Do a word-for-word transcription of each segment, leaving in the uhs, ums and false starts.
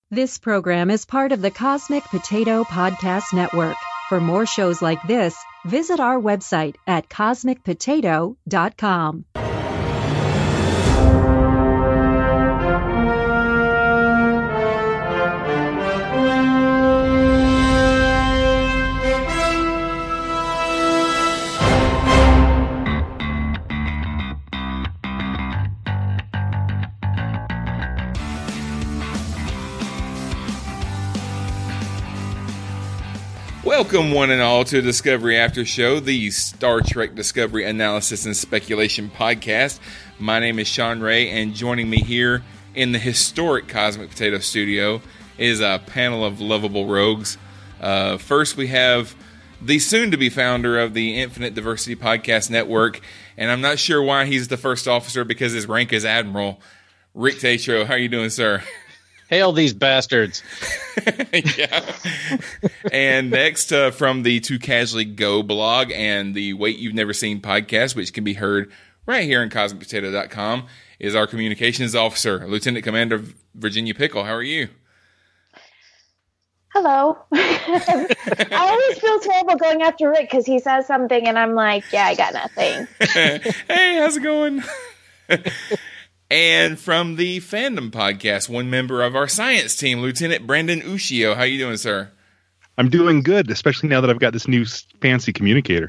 This program is part of the Cosmic Potato Podcast Network. For more shows like this, visit our website at cosmic potato dot com. Welcome, one and all, to Discovery After Show, the Star Trek Discovery Analysis and Speculation podcast. My name is Sean Ray, and joining me here in the historic Cosmic Potato Studio is a panel of lovable rogues. Uh, first, we have the soon-to-be founder of the Infinite Diversity Podcast Network, and I'm not sure why he's the first officer because his rank is Admiral, Rick Tatro. How are you doing, sir? Hail these bastards. Yeah. And next, uh, from the Too Casually Go blog and the Wait You've Never Seen podcast, which can be heard right here on cosmic potato dot com, is our communications officer, Lieutenant Commander Virginia Pickle. How are you? Hello. I always feel terrible going after Rick because he says something and I'm like, yeah, I got nothing. Hey, how's it going? And from the Fandom podcast, one member of our science team, Lieutenant Brandon Ushio. How you doing, sir? I'm doing good, especially now that I've got this new fancy communicator.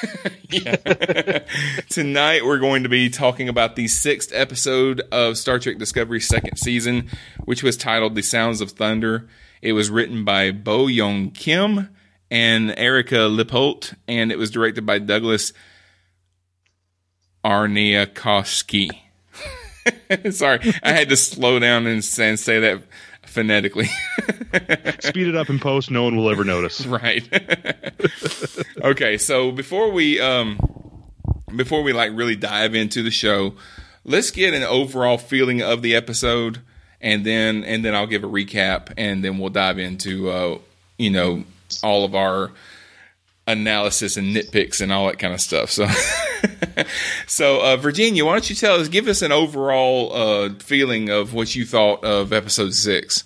Tonight, we're going to be talking about the sixth episode of Star Trek Discovery's second season, which was titled The Sounds of Thunder. It was written by Bo Young Kim and Erica Lippolt, and it was directed by Douglas Arniakowski. Sorry, I had to slow down and say, and say that phonetically. Speed it up in post, no one will ever notice. Right. Okay, so before we um before we like really dive into the show, let's get an overall feeling of the episode, and then and then I'll give a recap, and then we'll dive into uh you know all of our analysis and nitpicks and all that kind of stuff. So, so uh, Virginia, why don't you tell us, give us an overall uh, feeling of what you thought of episode six?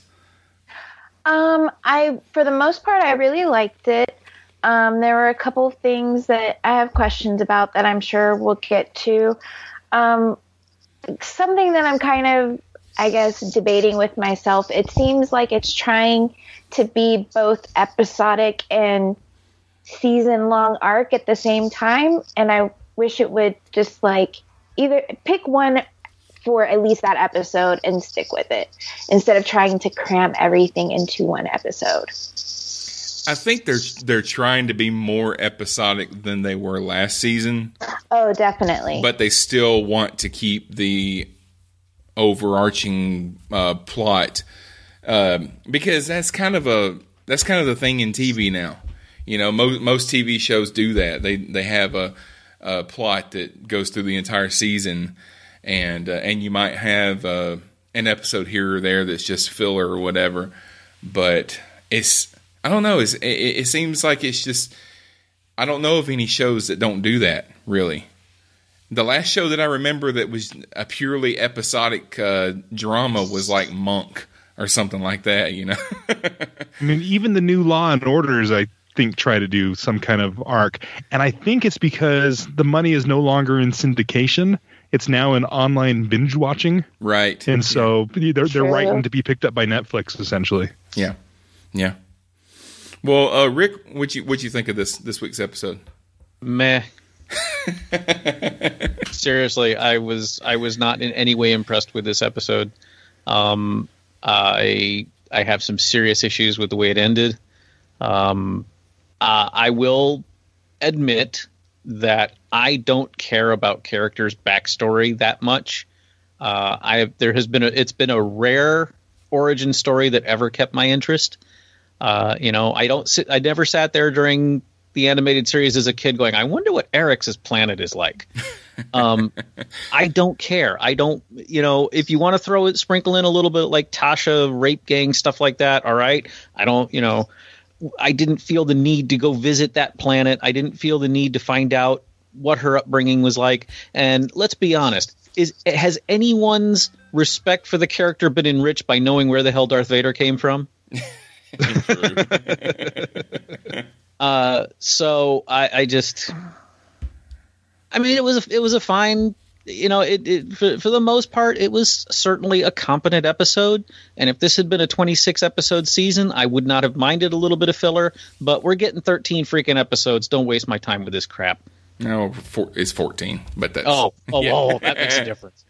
Um, I, for the most part, I really liked it. Um, there were a couple of things that I have questions about that I'm sure we'll get to. Um, something that I'm kind of, I guess, debating with myself. It seems like it's trying to be both episodic and season-long arc at the same time, and I wish it would just like either pick one for at least that episode and stick with it instead of trying to cram everything into one episode. I think they're they're trying to be more episodic than they were last season. Oh, definitely. But they still want to keep the overarching uh, plot uh, because that's kind of a that's kind of the thing in T V now. You know, most most T V shows do that. They they have a, a plot that goes through the entire season, and uh, and you might have uh, an episode here or there that's just filler or whatever. But it's I don't know. It's, it, it seems like it's just I don't know of any shows that don't do that really. The last show that I remember that was a purely episodic uh, drama was like Monk or something like that. You know, I mean, even the new Law and Orders, I think, try to do some kind of arc, and I think it's because the money is no longer in syndication; it's now in online binge watching, right? And so they're they're True. writing to be picked up by Netflix, essentially. Yeah, yeah. Well, uh, Rick, what you what you think of this this week's episode? Meh. Seriously, I was I was not in any way impressed with this episode. Um, I I have some serious issues with the way it ended. Um, uh, I will admit that I don't care about characters' backstory that much. Uh, I have, there has been a, it's been a rare origin story that ever kept my interest. Uh, you know, I don't sit, I never sat there during the animated series as a kid going, I wonder what Eric's planet is like. Um, I don't care. I don't, you know, if you want to throw it, sprinkle in a little bit like Tasha, rape gang, stuff like that. All right. I don't, you know, I didn't feel the need to go visit that planet. I didn't feel the need to find out what her upbringing was like. And let's be honest, is has anyone's respect for the character been enriched by knowing where the hell Darth Vader came from? uh, so I, I just, I mean, it was a, it was a fine, you know, it, it for, for the most part, it was certainly a competent episode. And if this had been a twenty-six episode season, I would not have minded a little bit of filler. But we're getting thirteen freaking episodes. Don't waste my time with this crap. No, four, it's fourteen, but that's oh, oh, yeah. oh, that makes a difference.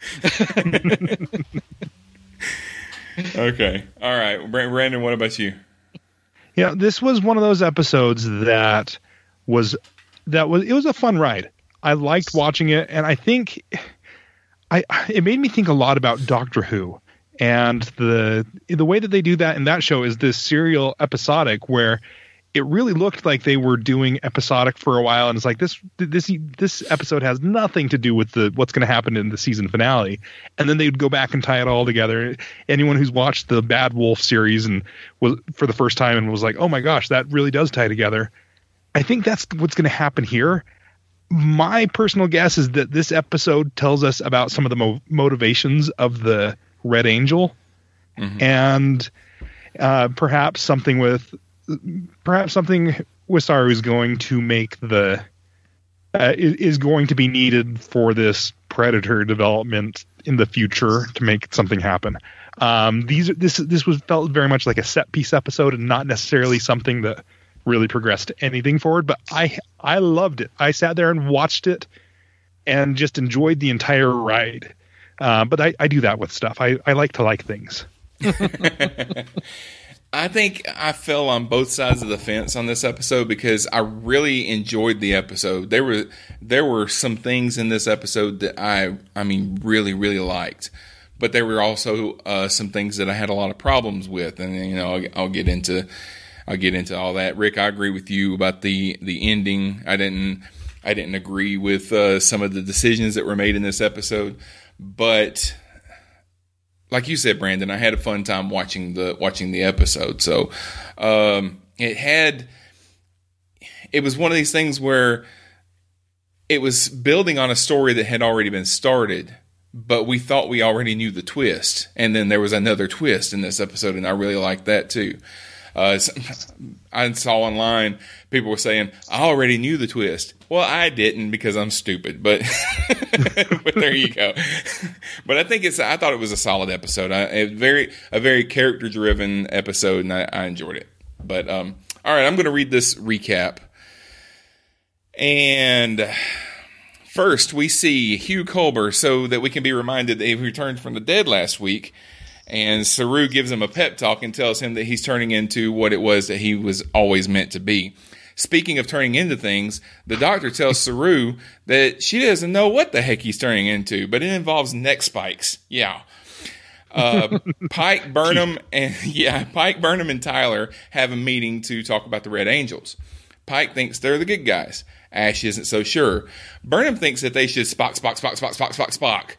Okay, all right, Brandon. What about you? Yeah, this was one of those episodes that was that was it was a fun ride. I liked watching it, and I think I it made me think a lot about Doctor Who, and the the way that they do that in that show is this serial episodic where it really looked like they were doing episodic for a while, and it's like this this this episode has nothing to do with the what's going to happen in the season finale, and then they would go back and tie it all together. Anyone who's watched the Bad Wolf series and was for the first time and was like, "Oh my gosh, that really does tie together," I think that's what's going to happen here. My personal guess is that this episode tells us about some of the mo- motivations of the Red Angel, mm-hmm. and uh, perhaps something with. Perhaps something Wasaru is going to make the uh, is, is going to be needed for this Predator development in the future to make something happen. Um, these this this was felt very much like a set piece episode and not necessarily something that really progressed anything forward. But I I loved it. I sat there and watched it and just enjoyed the entire ride. Uh, but I, I do that with stuff. I, I like to like things. I think I fell on both sides of the fence on this episode because I really enjoyed the episode. There were there were some things in this episode that I I mean really really liked, but there were also uh, some things that I had a lot of problems with, and you know I'll, I'll get into I'll get into all that. Rick, I agree with you about the the ending. I didn't I didn't agree with uh, some of the decisions that were made in this episode, but. Like you said, Brandon, I had a fun time watching the watching the episode. So um, it had it was one of these things where it was building on a story that had already been started, but we thought we already knew the twist, and then there was another twist in this episode, and I really liked that too. Uh, I saw online people were saying I already knew the twist. Well, I didn't because I'm stupid, but but there you go. But I think it's I thought it was a solid episode. I, a very a very character driven episode, and I, I enjoyed it. But um, all right, I'm going to read this recap. And first, we see Hugh Culber, so that we can be reminded that he returned from the dead last week. And Saru gives him a pep talk and tells him that he's turning into what it was that he was always meant to be. Speaking of turning into things, the doctor tells Saru that she doesn't know what the heck he's turning into, but it involves neck spikes. Yeah. Uh, Pike, Burnham, and yeah, Pike, Burnham, and Tyler have a meeting to talk about the Red Angels. Pike thinks they're the good guys. Ash isn't so sure. Burnham thinks that they should Spock, Spock, Spock, Spock, Spock, Spock, Spock.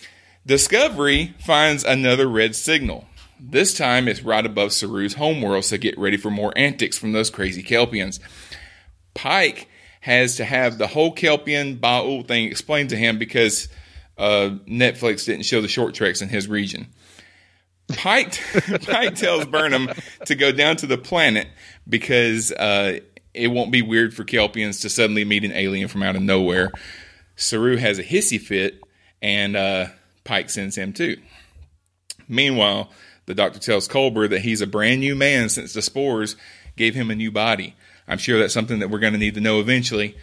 Discovery finds another red signal. This time it's right above Saru's homeworld, so get ready for more antics from those crazy Kelpians. Pike has to have the whole Kelpian Ba'ul thing explained to him because uh, Netflix didn't show the short treks in his region. Pike, Pike tells Burnham to go down to the planet because uh, it won't be weird for Kelpians to suddenly meet an alien from out of nowhere. Saru has a hissy fit, and uh, Pike sends him too. Meanwhile, the doctor tells Culber that he's a brand new man since the spores gave him a new body. I'm sure that's something that we're going to need to know eventually.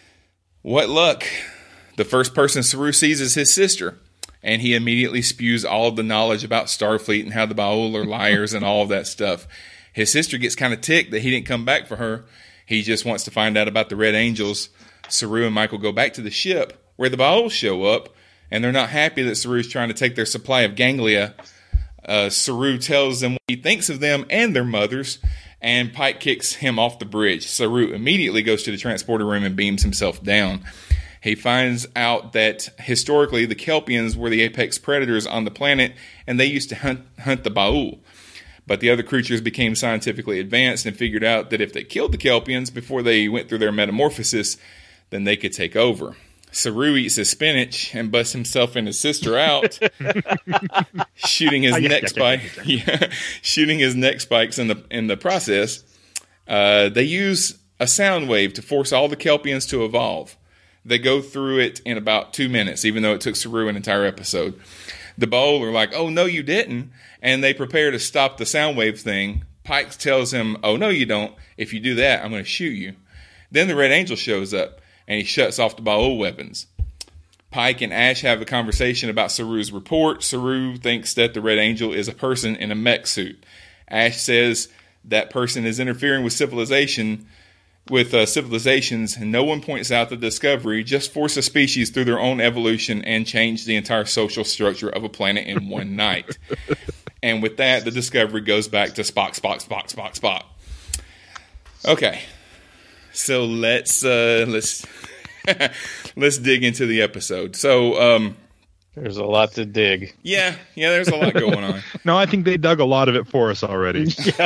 What luck. The first person Saru sees is his sister, and he immediately spews all of the knowledge about Starfleet and how the Ba'ul are liars and all of that stuff. His sister gets kind of ticked that he didn't come back for her. He just wants to find out about the Red Angels. Saru and Michael go back to the ship where the Ba'ul show up, and they're not happy that Saru's trying to take their supply of ganglia. Uh, Saru tells them what he thinks of them and their mothers, and Pike kicks him off the bridge. Saru immediately goes to the transporter room and beams himself down. He finds out that historically the Kelpians were the apex predators on the planet, and they used to hunt, hunt the Ba'ul. But the other creatures became scientifically advanced and figured out that if they killed the Kelpians before they went through their metamorphosis, then they could take over. Saru eats his spinach and busts himself and his sister out, shooting his neck spike. Yeah, shooting his neck spikes in the in the process. Uh, they use a sound wave to force all the Kelpians to evolve. They go through it in about two minutes, even though it took Saru an entire episode. The Baul are like, "Oh no, you didn't," and they prepare to stop the sound wave thing. Pike tells him, "Oh no, you don't. If you do that, I'm going to shoot you." Then the Red Angel shows up, and he shuts off the Baul weapons. Pike and Ash have a conversation about Saru's report. Saru thinks that the Red Angel is a person in a mech suit. Ash says that person is interfering with civilization, with uh, civilizations, and no one points out the discovery just force a species through their own evolution and change the entire social structure of a planet in one night. And with that, the discovery goes back to Spock, Spock, Spock, Spock, Spock. Okay. So let's uh, let's let's dig into the episode. So um, there's a lot to dig. Yeah, yeah, there's a lot going on. No, I think they dug a lot of it for us already. Yeah.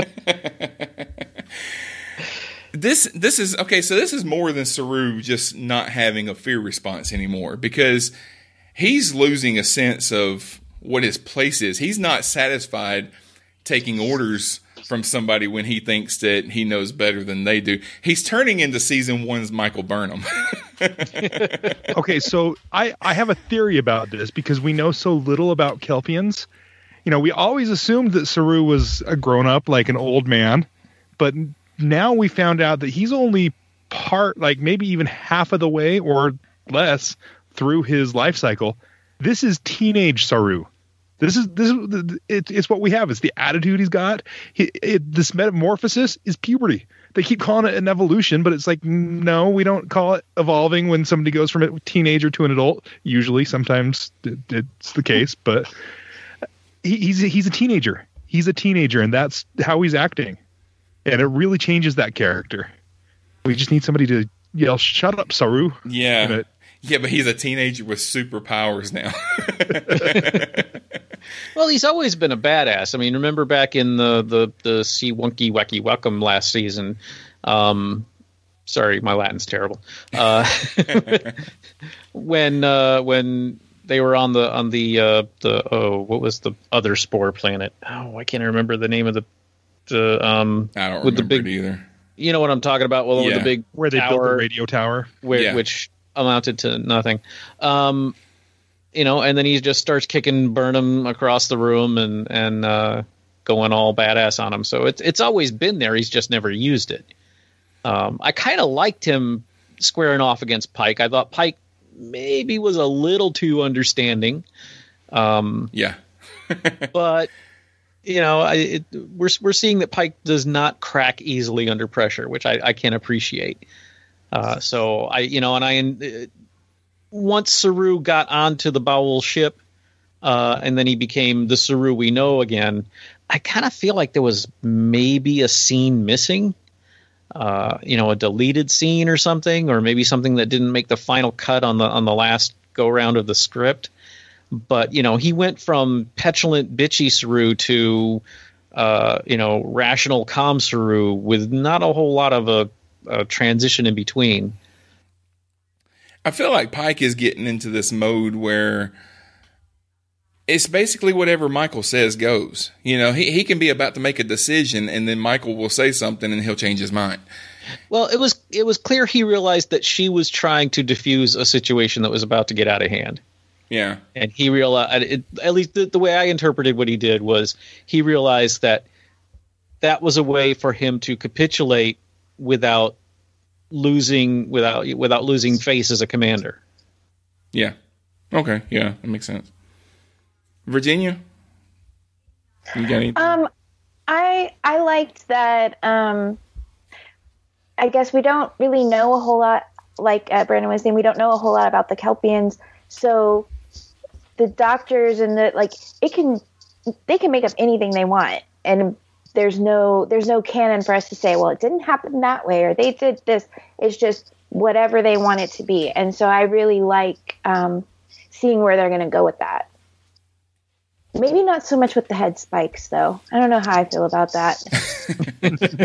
this this is okay. So this is more than Saru just not having a fear response anymore, because he's losing a sense of what his place is. He's not satisfied taking orders from somebody when he thinks that he knows better than they do. He's turning into season one's Michael Burnham. Okay, so I, I have a theory about this because we know so little about Kelpians. You know, we always assumed that Saru was a grown-up, like an old man, but now we found out that he's only part, like maybe even half of the way or less through his life cycle. This is teenage Saru. This is this is it, it's what we have. It's the attitude he's got. He, it, this metamorphosis is puberty. They keep calling it an evolution, but it's like, no, we don't call it evolving when somebody goes from a teenager to an adult. Usually, sometimes it, it's the case, but he, he's a, he's a teenager. He's a teenager, and that's how he's acting, and it really changes that character. We just need somebody to yell, "Shut up, Saru!" Yeah, it, yeah, but he's a teenager with superpowers now. Well, he's always been a badass. I mean, remember back in the the the See Wonky Wacky Welcome last season. Um, sorry, my Latin's terrible. Uh, when uh, when they were on the on the uh, the oh, what was the other spore planet? Oh, I can't remember the name of the the um. I don't with remember the big, it either. You know what I'm talking about? Well, yeah. with the big where they tower, built the radio tower, where, yeah. which amounted to nothing. Um, you know, and then he just starts kicking Burnham across the room and and uh, going all badass on him. So it's it's always been there. He's just never used it. Um, I kind of liked him squaring off against Pike. I thought Pike maybe was a little too understanding. Um, yeah, but you know, I, it, we're we're seeing that Pike does not crack easily under pressure, which I, I can appreciate. Uh, so I, you know, and I. Uh, Once Saru got onto the Baul ship, uh, and then he became the Saru we know again, I kind of feel like there was maybe a scene missing, uh, you know, a deleted scene or something, or maybe something that didn't make the final cut on the on the last go round of the script. But you know, he went from petulant, bitchy Saru to, uh, you know, rational, calm Saru with not a whole lot of a, a transition in between. I feel like Pike is getting into this mode where it's basically whatever Michael says goes. You know, he, he can be about to make a decision, and then Michael will say something, and he'll change his mind. Well, it was it was clear he realized that she was trying to diffuse a situation that was about to get out of hand. Yeah. And he realized, it, at least the, the way I interpreted what he did was he realized that that was a way for him to capitulate without losing without without losing face as a commander. Yeah. Okay. Yeah, that makes sense. Virginia, you got anything? Um, I I liked that. Um, I guess we don't really know a whole lot. Like uh, Brandon was saying, we don't know a whole lot about the Kelpians. So the doctors and the like, it can they can make up anything they want, and There's no there's no canon for us to say, well, it didn't happen that way or they did this. It's just whatever they want it to be. And so I really like um, seeing where they're going to go with that. Maybe not so much with the head spikes, though. I don't know how I feel about that.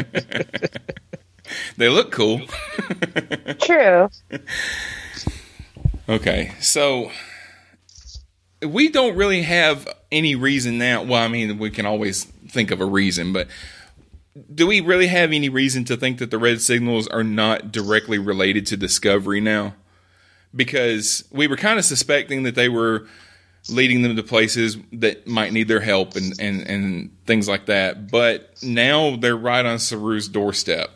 They look cool. True. Okay, so we don't really have any reason now. Well, I mean, we can always think of a reason, but do we really have any reason to think that the red signals are not directly related to Discovery now? Because we were kind of suspecting that they were leading them to places that might need their help and, and, and things like that. But now they're right on Saru's doorstep.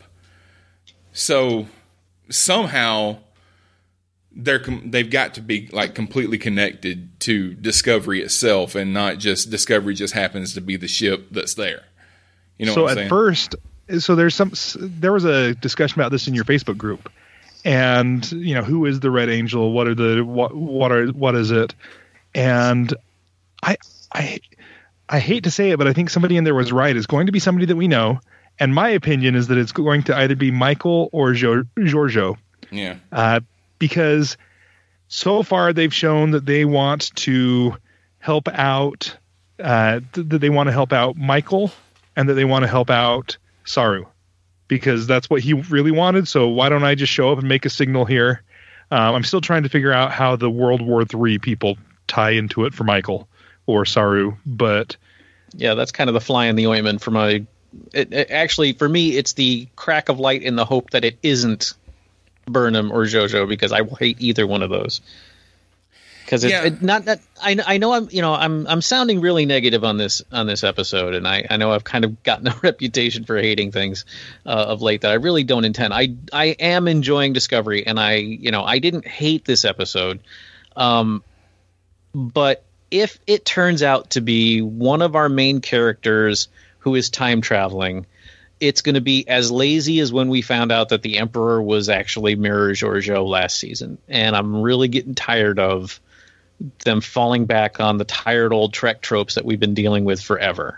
So somehow they're they've got to be like completely connected to Discovery itself, and not just Discovery just happens to be the ship that's there. You know so what I'm at saying? first, so there's some there was a discussion about this in your Facebook group, and you know, who is the Red Angel? What are the what what are what is it? And I I I hate to say it, but I think somebody in there was right. It's going to be somebody that we know, and my opinion is that it's going to either be Michael or jo- Giorgio. Yeah. Uh, because so far they've shown that they want to help out, uh, th- that they want to help out Michael, and that they want to help out Saru, because that's what he really wanted. So why don't I just show up and make a signal here? Um, I'm still trying to figure out how the World War Three people tie into it for Michael or Saru, but yeah, that's kind of the fly in the ointment for my. It, it, actually, for me, it's the crack of light in the hope that it isn't Burnham or JoJo, because I will hate either one of those. Because it's Yeah. it, not that I, I know I'm you know I'm I'm sounding really negative on this on this episode, and I, I know I've kind of gotten a reputation for hating things uh, of late that I really don't intend. I I am enjoying Discovery, and I you know I didn't hate this episode, um, but if it turns out to be one of our main characters who is time traveling, it's going to be as lazy as when we found out that the Emperor was actually Mirror Giorgio last season. And I'm really getting tired of them falling back on the tired old Trek tropes that we've been dealing with forever.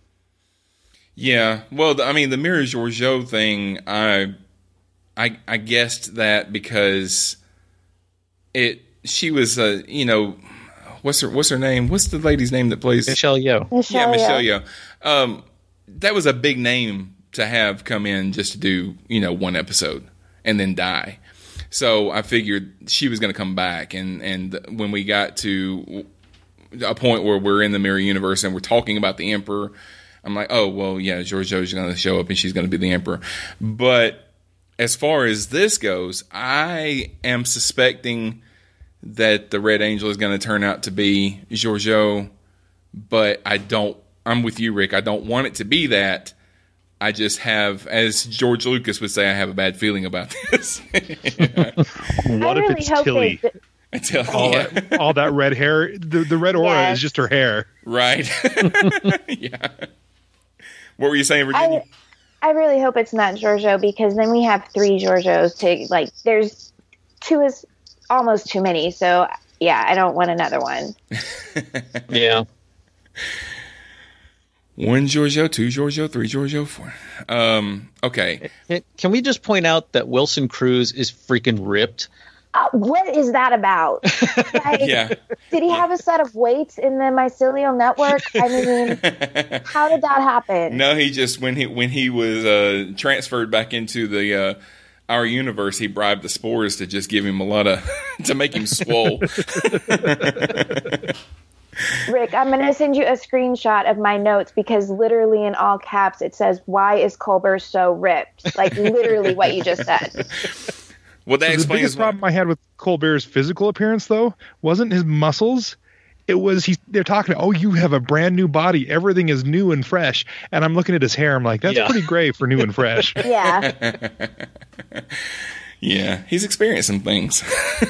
Yeah. Well, the, I mean, the Mirror Giorgio thing, I, I, I guessed that because it, she was, uh, you know, what's her, what's her name? What's the lady's name that plays? Michelle Yeoh. Michelle, Yeah, Michelle yeah. Yeoh. Um, that was a big name to have come in just to do, you know, one episode and then die. So I figured she was going to come back. And, and when we got to a point where we're in the Mirror Universe and we're talking about the Emperor, I'm like, oh, well, yeah, Giorgio's going to show up and she's going to be the Emperor. But as far as this goes, I am suspecting that the Red Angel is going to turn out to be Giorgio, but I don't, I'm with you, Rick. I don't want it to be that. I just have, as George Lucas would say, I have a bad feeling about this. what I if really it's hope Tilly? they- I tell All, yeah. that, all that red hair, the, the red aura Yes. is just her hair. Right. Yeah. What were you saying, Virginia? I, I really hope it's not Giorgio, because then we have three Giorgios to, like, there's two is almost too many. So, yeah, I don't want another one. Yeah. One Giorgio, two Giorgio, three Giorgio, four. Um, okay. Can we just point out that Wilson Cruz is freaking ripped? Uh, what is that about? Like, Yeah. did he have a set of weights in the mycelial network? I mean, how did that happen? No, he just when he when he was uh, transferred back into the uh, our universe, he bribed the spores to just give him a lot of to make him swole. Rick, I'm going to send you a screenshot of my notes, because literally in all caps it says, "Why is Culber so ripped?" Like literally what you just said. Well, that So the explains biggest why. problem I had with Colbert's physical appearance, though, wasn't his muscles. It was he. They're talking. Oh, you have a brand new body. Everything is new and fresh. And I'm looking at his hair. I'm like, that's Yeah. pretty gray for new and fresh. Yeah. Yeah, he's experienced some things.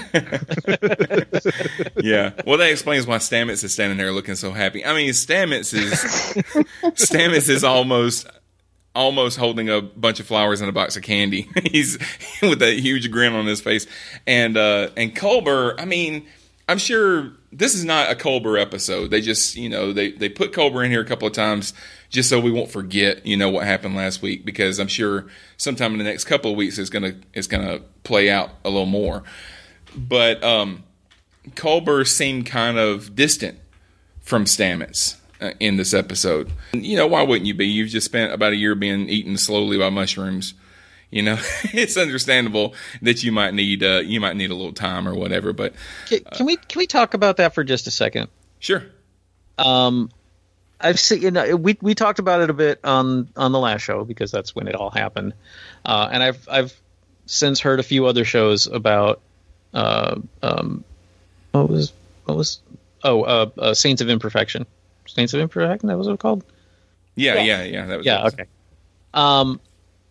Yeah. Well, that explains why Stamets is standing there looking so happy. I mean, Stamets is Stamets is almost almost holding a bunch of flowers and a box of candy. He's with that huge grin on his face. And uh, and Culber, I mean, I'm sure this is not a Culber episode. They just, you know, they, they put Culber in here a couple of times just so we won't forget, you know, what happened last week, because I'm sure sometime in the next couple of weeks it's gonna it's gonna play out a little more. But um, Culber seemed kind of distant from Stamets uh, in this episode. You know, why wouldn't you be? You've just spent about a year being eaten slowly by mushrooms. You know, it's understandable that you might need uh, you might need a little time or whatever. But can, can we can we talk about that for just a second? Sure. Um, I've seen you know we we talked about it a bit on on the last show because that's when it all happened, uh, and I've I've since heard a few other shows about uh um what was what was oh uh, uh Saints of Imperfection, Saints of Imperfection, that was what it was called. Yeah, yeah, yeah. yeah that was yeah. Okay. Um.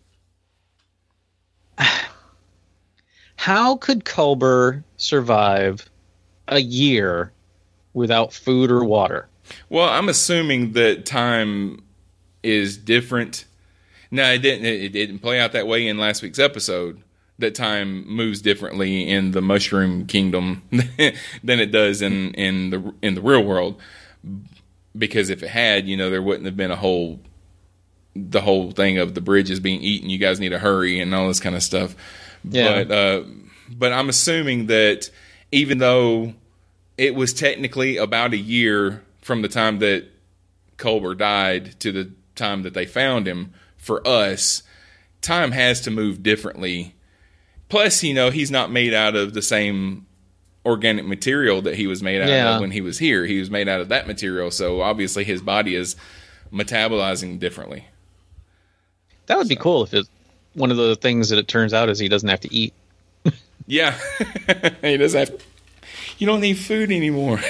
How could Culber survive a year without food or water? Well, I'm assuming that time is different. No, it didn't. It didn't play out that way in last week's episode. That time moves differently in the Mushroom Kingdom than it does in, in the in the real world. Because if it had, you know, there wouldn't have been a whole the whole thing of the bridges being eaten. You guys need to hurry and all this kind of stuff. Yeah. But uh, but I'm assuming that even though it was technically about a year from the time that Culber died to the time that they found him, for us, time has to move differently. Plus, you know, he's not made out of the same organic material that he was made out Yeah. of when he was here. He was made out of that material, so obviously his body is metabolizing differently. That would be cool if it one of the things that it turns out is he doesn't have to eat. Yeah. He doesn't have you don't need food anymore.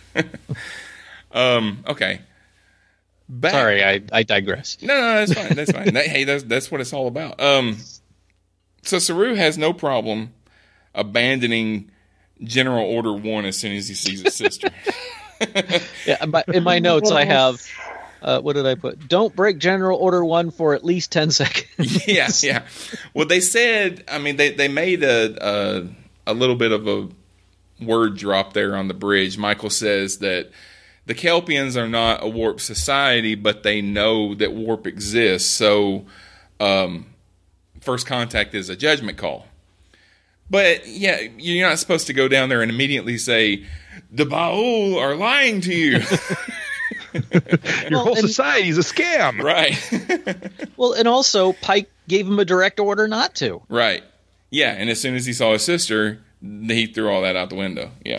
um, okay. Back. Sorry, I, I digress. No, no, that's fine. That's fine. That, hey, that's that's what it's all about. Um, so Saru has no problem abandoning General Order One as soon as he sees his sister. Yeah, but in my notes I have uh, what did I put? Don't break General Order One for at least ten seconds. yeah, yeah. Well, they said. I mean, they they made a a, a little bit of a word drop there on the bridge. Michael says that the Kelpians are not a warp society, but they know that warp exists. So, um, first contact is a judgment call. But yeah, you're not supposed to go down there and immediately say, the Baul are lying to you. Your Well, whole and- society is a scam. Right. Well, and also Pike gave him a direct order not to. Right. Yeah, and as soon as he saw his sister, he threw all that out the window. Yeah.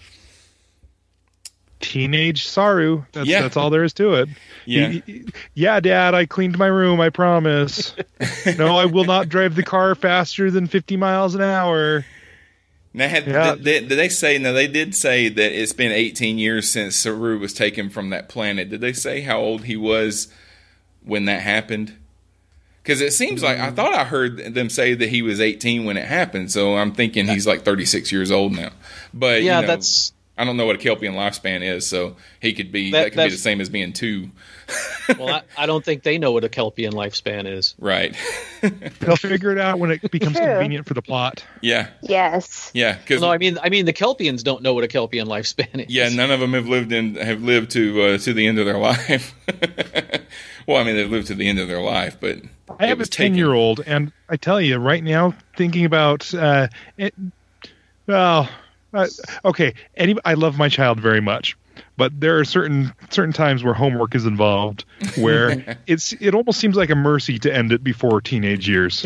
Teenage Saru. That's, Yeah. that's all there is to it. Yeah. He- he- yeah, Dad, I cleaned my room. I promise. No, I will not drive the car faster than fifty miles an hour. Now, had, Yeah. did, did, did they say? Now they did say that it's been eighteen years since Saru was taken from that planet. Did they say how old he was when that happened? Because it seems like I thought I heard them say that he was eighteen when it happened. So I'm thinking he's like thirty-six years old now. But Yeah, you know, that's I don't know what a Kelpian lifespan is, so he could be That- that, could be that's- the same as being two. well, I, I don't think they know what a Kelpian lifespan is. Right? They'll figure it out when it becomes True. convenient for the plot. Yeah, Yes. yeah. Because No, I mean, I mean, the Kelpians don't know what a Kelpian lifespan is. yeah, none of them have lived in have lived to uh, to the end of their life. Well, I mean, they've lived to the end of their life, but I it have a was taken. ten-year-old, and I tell you right now, thinking about uh, it, well, uh, okay, any, I love my child very much, but there are certain certain times where homework is involved, where it's it almost seems like a mercy to end it before teenage years.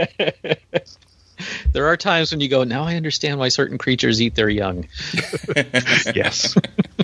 There are times when you go, now I understand why certain creatures eat their young. Yes,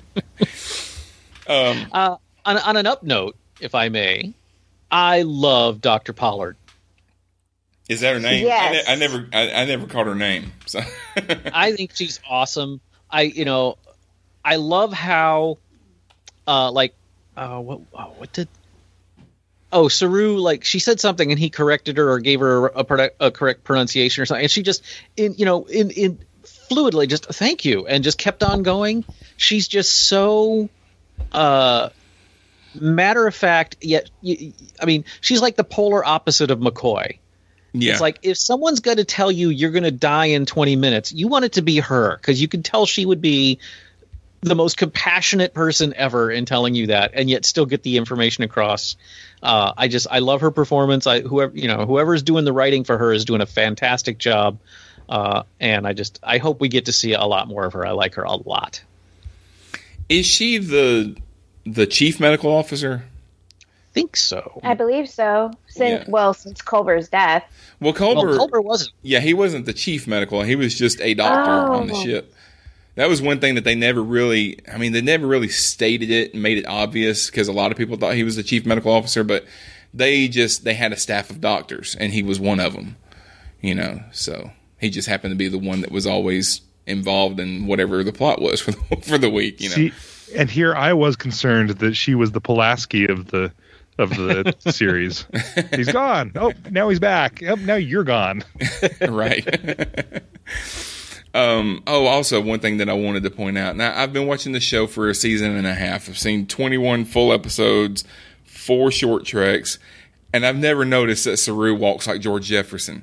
Um, Uh, on, on an up note, if I may, I love Doctor Pollard. is that her name? Yes. I, ne- I never, I, I never caught her name. So. I think she's awesome. I, you know, I love how, uh, like, uh, what, oh, what did, oh, Saru, like, she said something and he corrected her or gave her a, a, a correct pronunciation or something, and she just, in, you know, in, in fluidly just thank you and just kept on going. She's just so, uh, matter of fact. Yet, y- I mean, she's like the polar opposite of McCoy. Yeah. It's like if someone's going to tell you you're going to die in twenty minutes, you want it to be her because you can tell she would be the most compassionate person ever in telling you that, and yet still get the information across. Uh, I just I love her performance. I whoever you know whoever's doing the writing for her is doing a fantastic job, uh, and I just I hope we get to see a lot more of her. I like her a lot. Is she the the chief medical officer? think so. I believe so. Since Yeah. well, since Culber's death. Well, Culber, Well, Culber wasn't. yeah, he wasn't the chief medical. He was just a doctor Oh. on the ship. That was one thing that they never really, I mean, they never really stated it and made it obvious because a lot of people thought he was the chief medical officer, but they just, they had a staff of doctors and he was one of them, you know, so he just happened to be the one that was always involved in whatever the plot was for the, for the week, you know. See, and here I was concerned that she was the Pulaski of the of the series. He's gone. Oh, now he's back. Oh, now you're gone. Right. um, oh, also one thing that I wanted to point out. Now, I've been watching the show for a season and a half. I've seen twenty-one full episodes, four short treks, and I've never noticed that Saru walks like George Jefferson.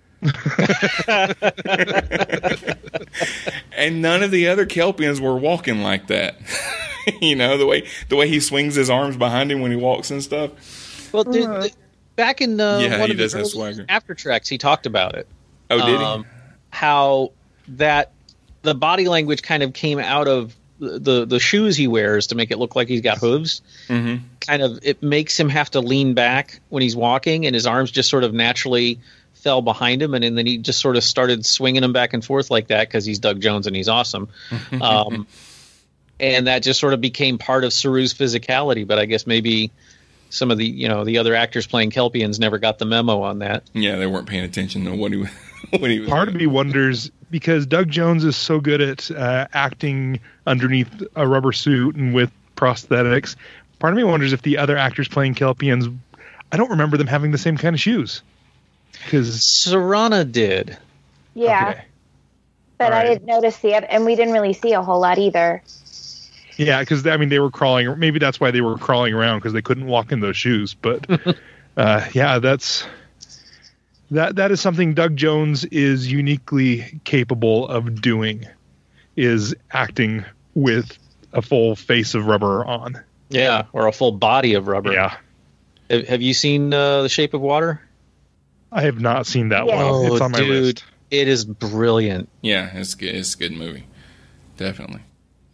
And none of the other Kelpians were walking like that. You know, the way the way he swings his arms behind him when he walks and stuff. Well, dude, th- back in uh, Yeah, one he of does the have early swagger. after tracks, he talked about it. Oh, did Um, how that the body language kind of came out of the, the the shoes he wears to make it look like he's got hooves. Mm-hmm. Kind of, it makes him have to lean back when he's walking, and his arms just sort of naturally fell behind him, and, and then he just sort of started swinging them back and forth like that because he's Doug Jones and he's awesome. Um, and that just sort of became part of Saru's physicality. But I guess maybe some of the you know the other actors playing Kelpians never got the memo on that. Yeah, they weren't paying attention to what he was. What he was Part of doing. me wonders, because Doug Jones is so good at uh, acting underneath a rubber suit and with prosthetics, part of me wonders if the other actors playing Kelpians, I don't remember them having the same kind of shoes. Because Sarana did. Yeah, Okay. but I Alright. didn't notice the other, and we didn't really see a whole lot either. Yeah, because I mean they were crawling. Maybe that's why they were crawling around, because they couldn't walk in those shoes. But uh, yeah, that's that. That is something Doug Jones is uniquely capable of doing, is acting with a full face of rubber on. Yeah, or a full body of rubber. Yeah, Have, have you seen uh, The Shape of Water? I have not seen that Yeah. one. Oh, It's on my dude, list. it is brilliant. Yeah, it's good. It's a good movie, definitely.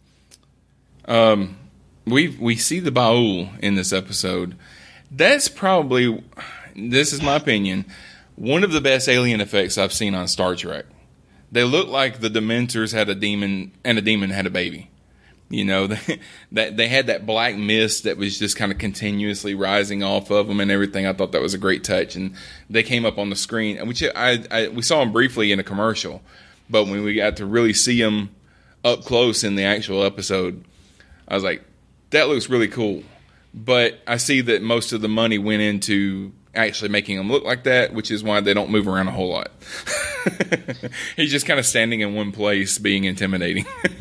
Um, we we see the Baul in this episode. That's probably, this is my opinion, one of the best alien effects I've seen on Star Trek. They look like the Dementors had a demon and a demon had a baby. You know, they, that they had that black mist that was just kind of continuously rising off of them and everything. I thought that was a great touch, and they came up on the screen, which I, I we saw them briefly in a commercial, but when we got to really see them up close in the actual episode, I was like, that looks really cool. But I see that most of the money went into actually making them look like that, which is why they don't move around a whole lot. He's just kind of standing in one place, being intimidating.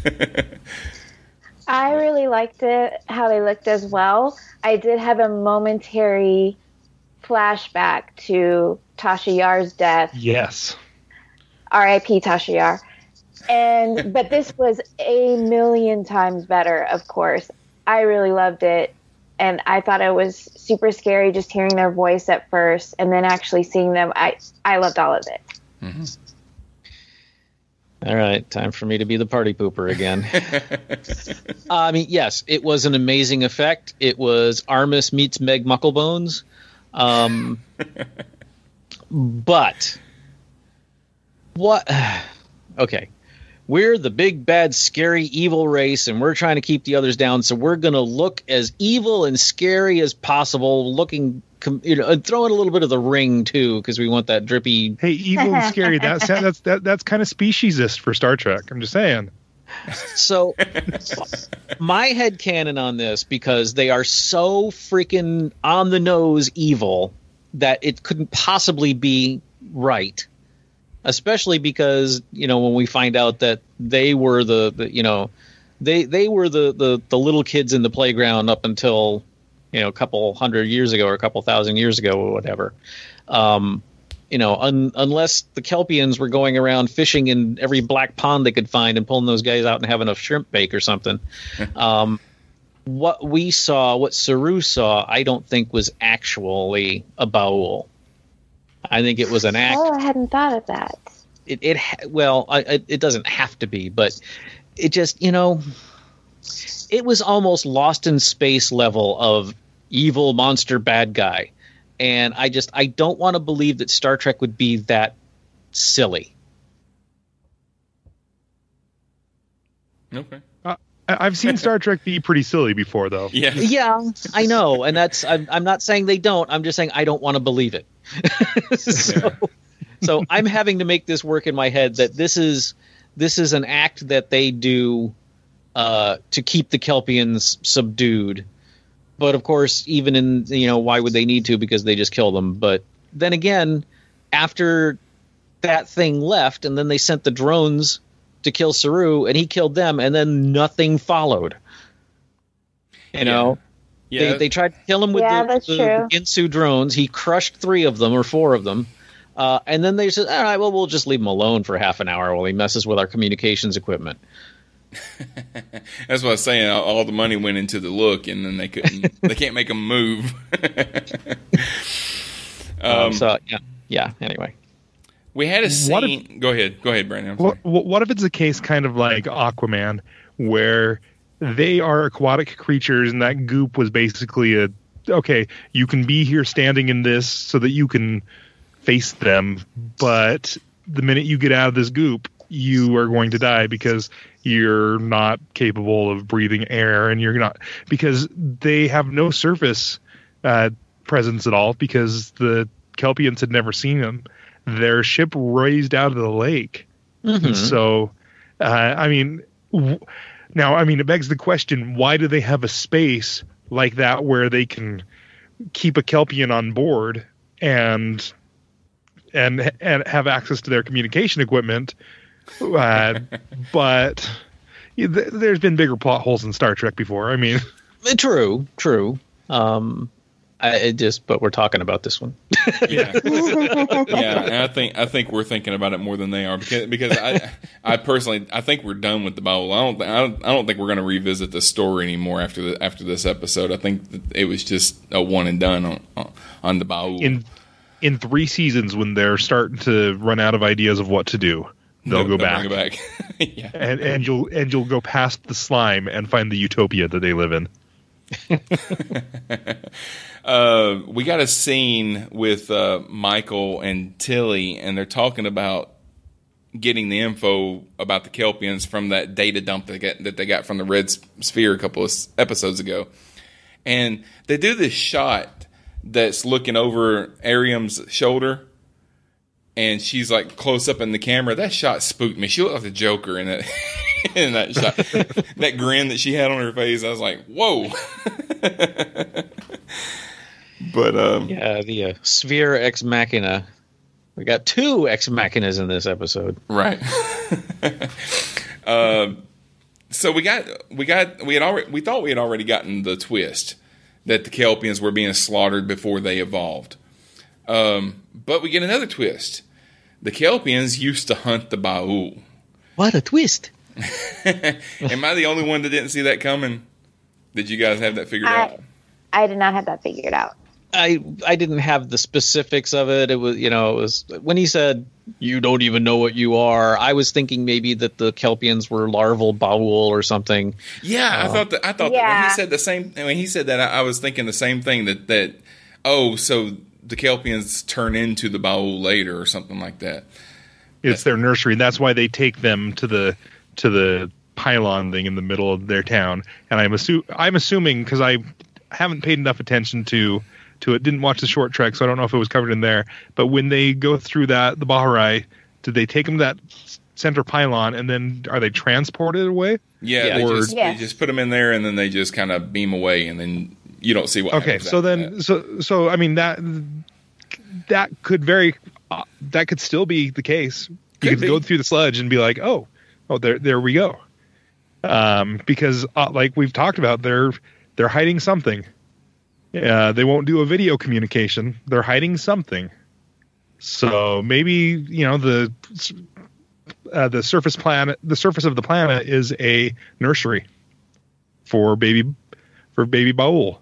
I really liked it, how they looked as well. I did have a momentary flashback to Tasha Yar's death. Yes. R I P Tasha Yar. And but this was a million times better, of course. I really loved it. And I thought it was super scary just hearing their voice at first and then actually seeing them. I, I loved all of it. Mm-hmm. All right, time for me to be the party pooper again. uh, I mean, yes, it was an amazing effect. It was Armis meets Meg Mucklebones. Um, but what? Okay. We're the big, bad, scary, evil race, and we're trying to keep the others down. So we're going to look as evil and scary as possible, looking, you know, and throw in a little bit of the Ring too, because we want that drippy. Hey, evil and scary. That sound, that's that, that's kind of speciesist for Star Trek. I'm just saying. So my headcanon on this, because they are so freaking on the nose evil that it couldn't possibly be right. Especially because, you know, when we find out that they were the, the you know, they they were the, the, the little kids in the playground up until, you know, a couple hundred years ago or a couple thousand years ago or whatever. Um, you know, un, unless the Kelpians were going around fishing in every black pond they could find and pulling those guys out and having a shrimp bake or something. um, what we saw, what Saru saw, I don't think was actually a Baul. I think it was an act. Oh, I hadn't thought of that. It, it well, I, it, it doesn't have to be, but it just, you know, it was almost Lost in Space level of evil monster bad guy. And I just I don't want to believe that Star Trek would be that silly. Okay. Uh, I've seen Star Trek be pretty silly before, though. Yeah. Yeah, I know, and that's I'm, I'm not saying they don't. I'm just saying I don't want to believe it. so, so I'm having to make this work in my head that this is this is an act that they do uh, to keep the Kelpians subdued. But of course, even in, you know, why would they need to? Because they just kill them. But then again, after that thing left, and then they sent the drones to kill Saru, and he killed them, and then nothing followed. You know, yeah. They, they tried to kill him with Yeah, the, that's the, true. the Ginsu drones. He crushed three of them or four of them. Uh, and then they said, all right, well, we'll just leave him alone for half an hour while he messes with our communications equipment. That's what I was saying. All, all the money went into the look, and then they couldn't. They can't make them move. um, Um, so, yeah. Yeah, anyway. we had a What scene. Go ahead. Go ahead, Brandon. I'm What, sorry. what if it's a case kind of like Aquaman, where they are aquatic creatures and that goop was basically a, okay, you can be here standing in this so that you can face them, but the minute you get out of this goop, you are going to die because you're not capable of breathing air, and you're not, because they have no surface uh, presence at all, because the Kelpians had never seen them. Their ship raised out of the lake. Mm-hmm. So, uh, I mean, w- now, I mean, it begs the question, why do they have a space like that where they can keep a Kelpian on board and and and have access to their communication equipment? Uh, but th- there's been bigger plot holes in Star Trek before. I mean, True, true. Um, I it just, but we're talking about this one. Yeah, yeah. And I think I think we're thinking about it more than they are, because because I I personally I think we're done with the Bible. I don't I don't, I don't think we're going to revisit the story anymore after the after this episode. I think that it was just a one and done on on the Bible. in in three seasons, when they're starting to run out of ideas of what to do, they'll go back, Bring it back. Yeah. and and you'll and you'll go past the slime and find the utopia that they live in. Uh, we got a scene with uh, Michael and Tilly, and they're talking about getting the info about the Kelpians from that data dump they get, that they got from the Red Sphere a couple of episodes ago. And they do this shot that's looking over Ariam's shoulder, and she's like close up in the camera. That shot spooked me. She looked like the Joker in that in that shot. That grin that she had on her face, I was like, whoa. But um, Yeah, the uh, Sphere Ex Machina. We got two Ex Machinas in this episode. right. uh, so we got we got we had already we thought we had already gotten the twist that the Kelpians were being slaughtered before they evolved. Um, but we get another twist. The Kelpians used to hunt the Baul. What a twist! Am I the only one that didn't see that coming? Did you guys have that figured I, out? I did not have that figured out. I I didn't have the specifics of it. It was, you know, it was when he said you don't even know what you are. I was thinking maybe that the Kelpians were larval Baul or something. Yeah, I thought that. I thought that when Yeah. he said the same. When he said that, I, I was thinking the same thing. That that oh, so the Kelpians turn into the Baul later or something like that. It's their nursery, and that's why they take them to the to the pylon thing in the middle of their town. And I'm assu- I'm assuming, because I haven't paid enough attention to to it, didn't watch the short trek, so I don't know if it was covered in there. But when they go through that the Baharai, did they take them to that center pylon, and then are they transported away? Yeah, Yeah. they, Or- just, Yeah. they just put them in there, and then they just kind of beam away, and then you don't see what. Okay, happens so after then that. so so I mean that that could very uh, that could still be the case. You Could could be. go through the sludge and be like, oh, oh, there there we go. Um, because uh, like we've talked about, they're they're hiding something. Uh, they won't do a video communication. They're hiding something. So maybe, you know, the uh, the surface planet, the surface of the planet is a nursery for baby for baby Baul.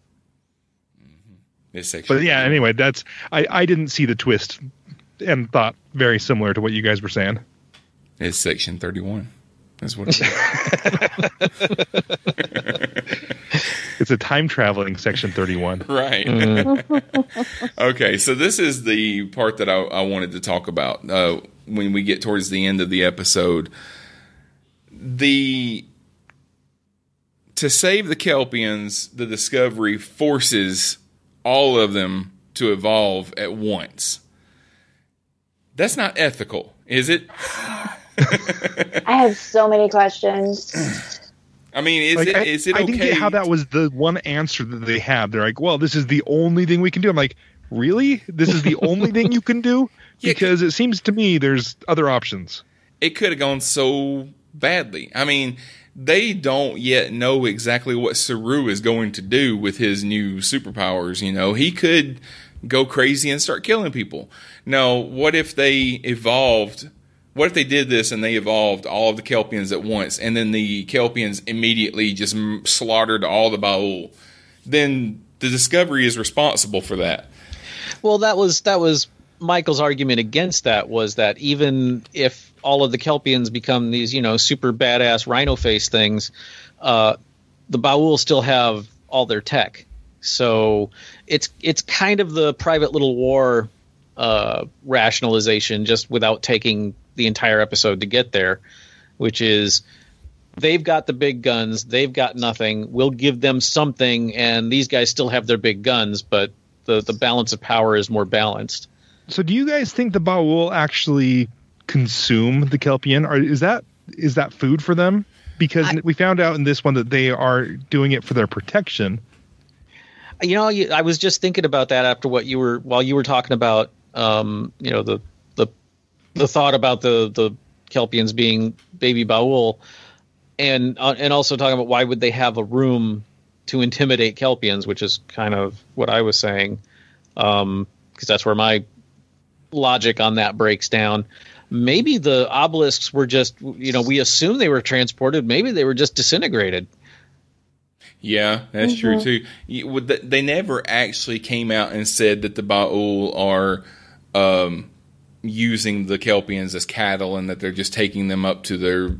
This section. But yeah, anyway, that's I, I didn't see the twist and thought very similar to what you guys were saying. It's section thirty-one. That's what it is. It's a time traveling Section thirty-one. Right. Okay, so this is the part that I, I wanted to talk about uh, when we get towards the end of the episode. The to save the Kelpians, the Discovery forces all of them to evolve at once. That's not ethical, is it? I have so many questions. I mean, is like, it I, is it I okay? didn't get how that was the one answer that they had. They're like, well, this is the only thing we can do. I'm like, really? This is the only thing you can do? Because it seems to me there's other options. It could have gone so badly. I mean, they don't yet know exactly what Saru is going to do with his new superpowers. You know, he could go crazy and start killing people. Now, what if they evolved... What if they did this and they evolved all of the Kelpians at once, and then the Kelpians immediately just slaughtered all the Ba'ul? Then the Discovery is responsible for that. Well, that was that was Michael's argument against that, was that even if all of the Kelpians become these, you know, super badass rhino face things, uh, the Ba'ul still have all their tech. So it's it's kind of the Private Little War uh, rationalization, just without taking the entire episode to get there, which is they've got the big guns, they've got nothing, we'll give them something, and these guys still have their big guns, but the, the balance of power is more balanced. So do you guys think the Ba'ul actually consume the Kelpian, or is that is that food for them? Because I, we found out in this one that they are doing it for their protection. You know, I was just thinking about that after what you were, while you were talking about, um, you know, the the thought about the, the Kelpians being baby Ba'ul, and uh, and also talking about why would they have a room to intimidate Kelpians, which is kind of what I was saying, because um, that's where my logic on that breaks down. Maybe the obelisks were just, you know, we assume they were transported. Maybe they were just disintegrated. Yeah, that's mm-hmm. true too. They never actually came out and said that the Ba'ul are um, using the Kelpians as cattle, and that they're just taking them up to their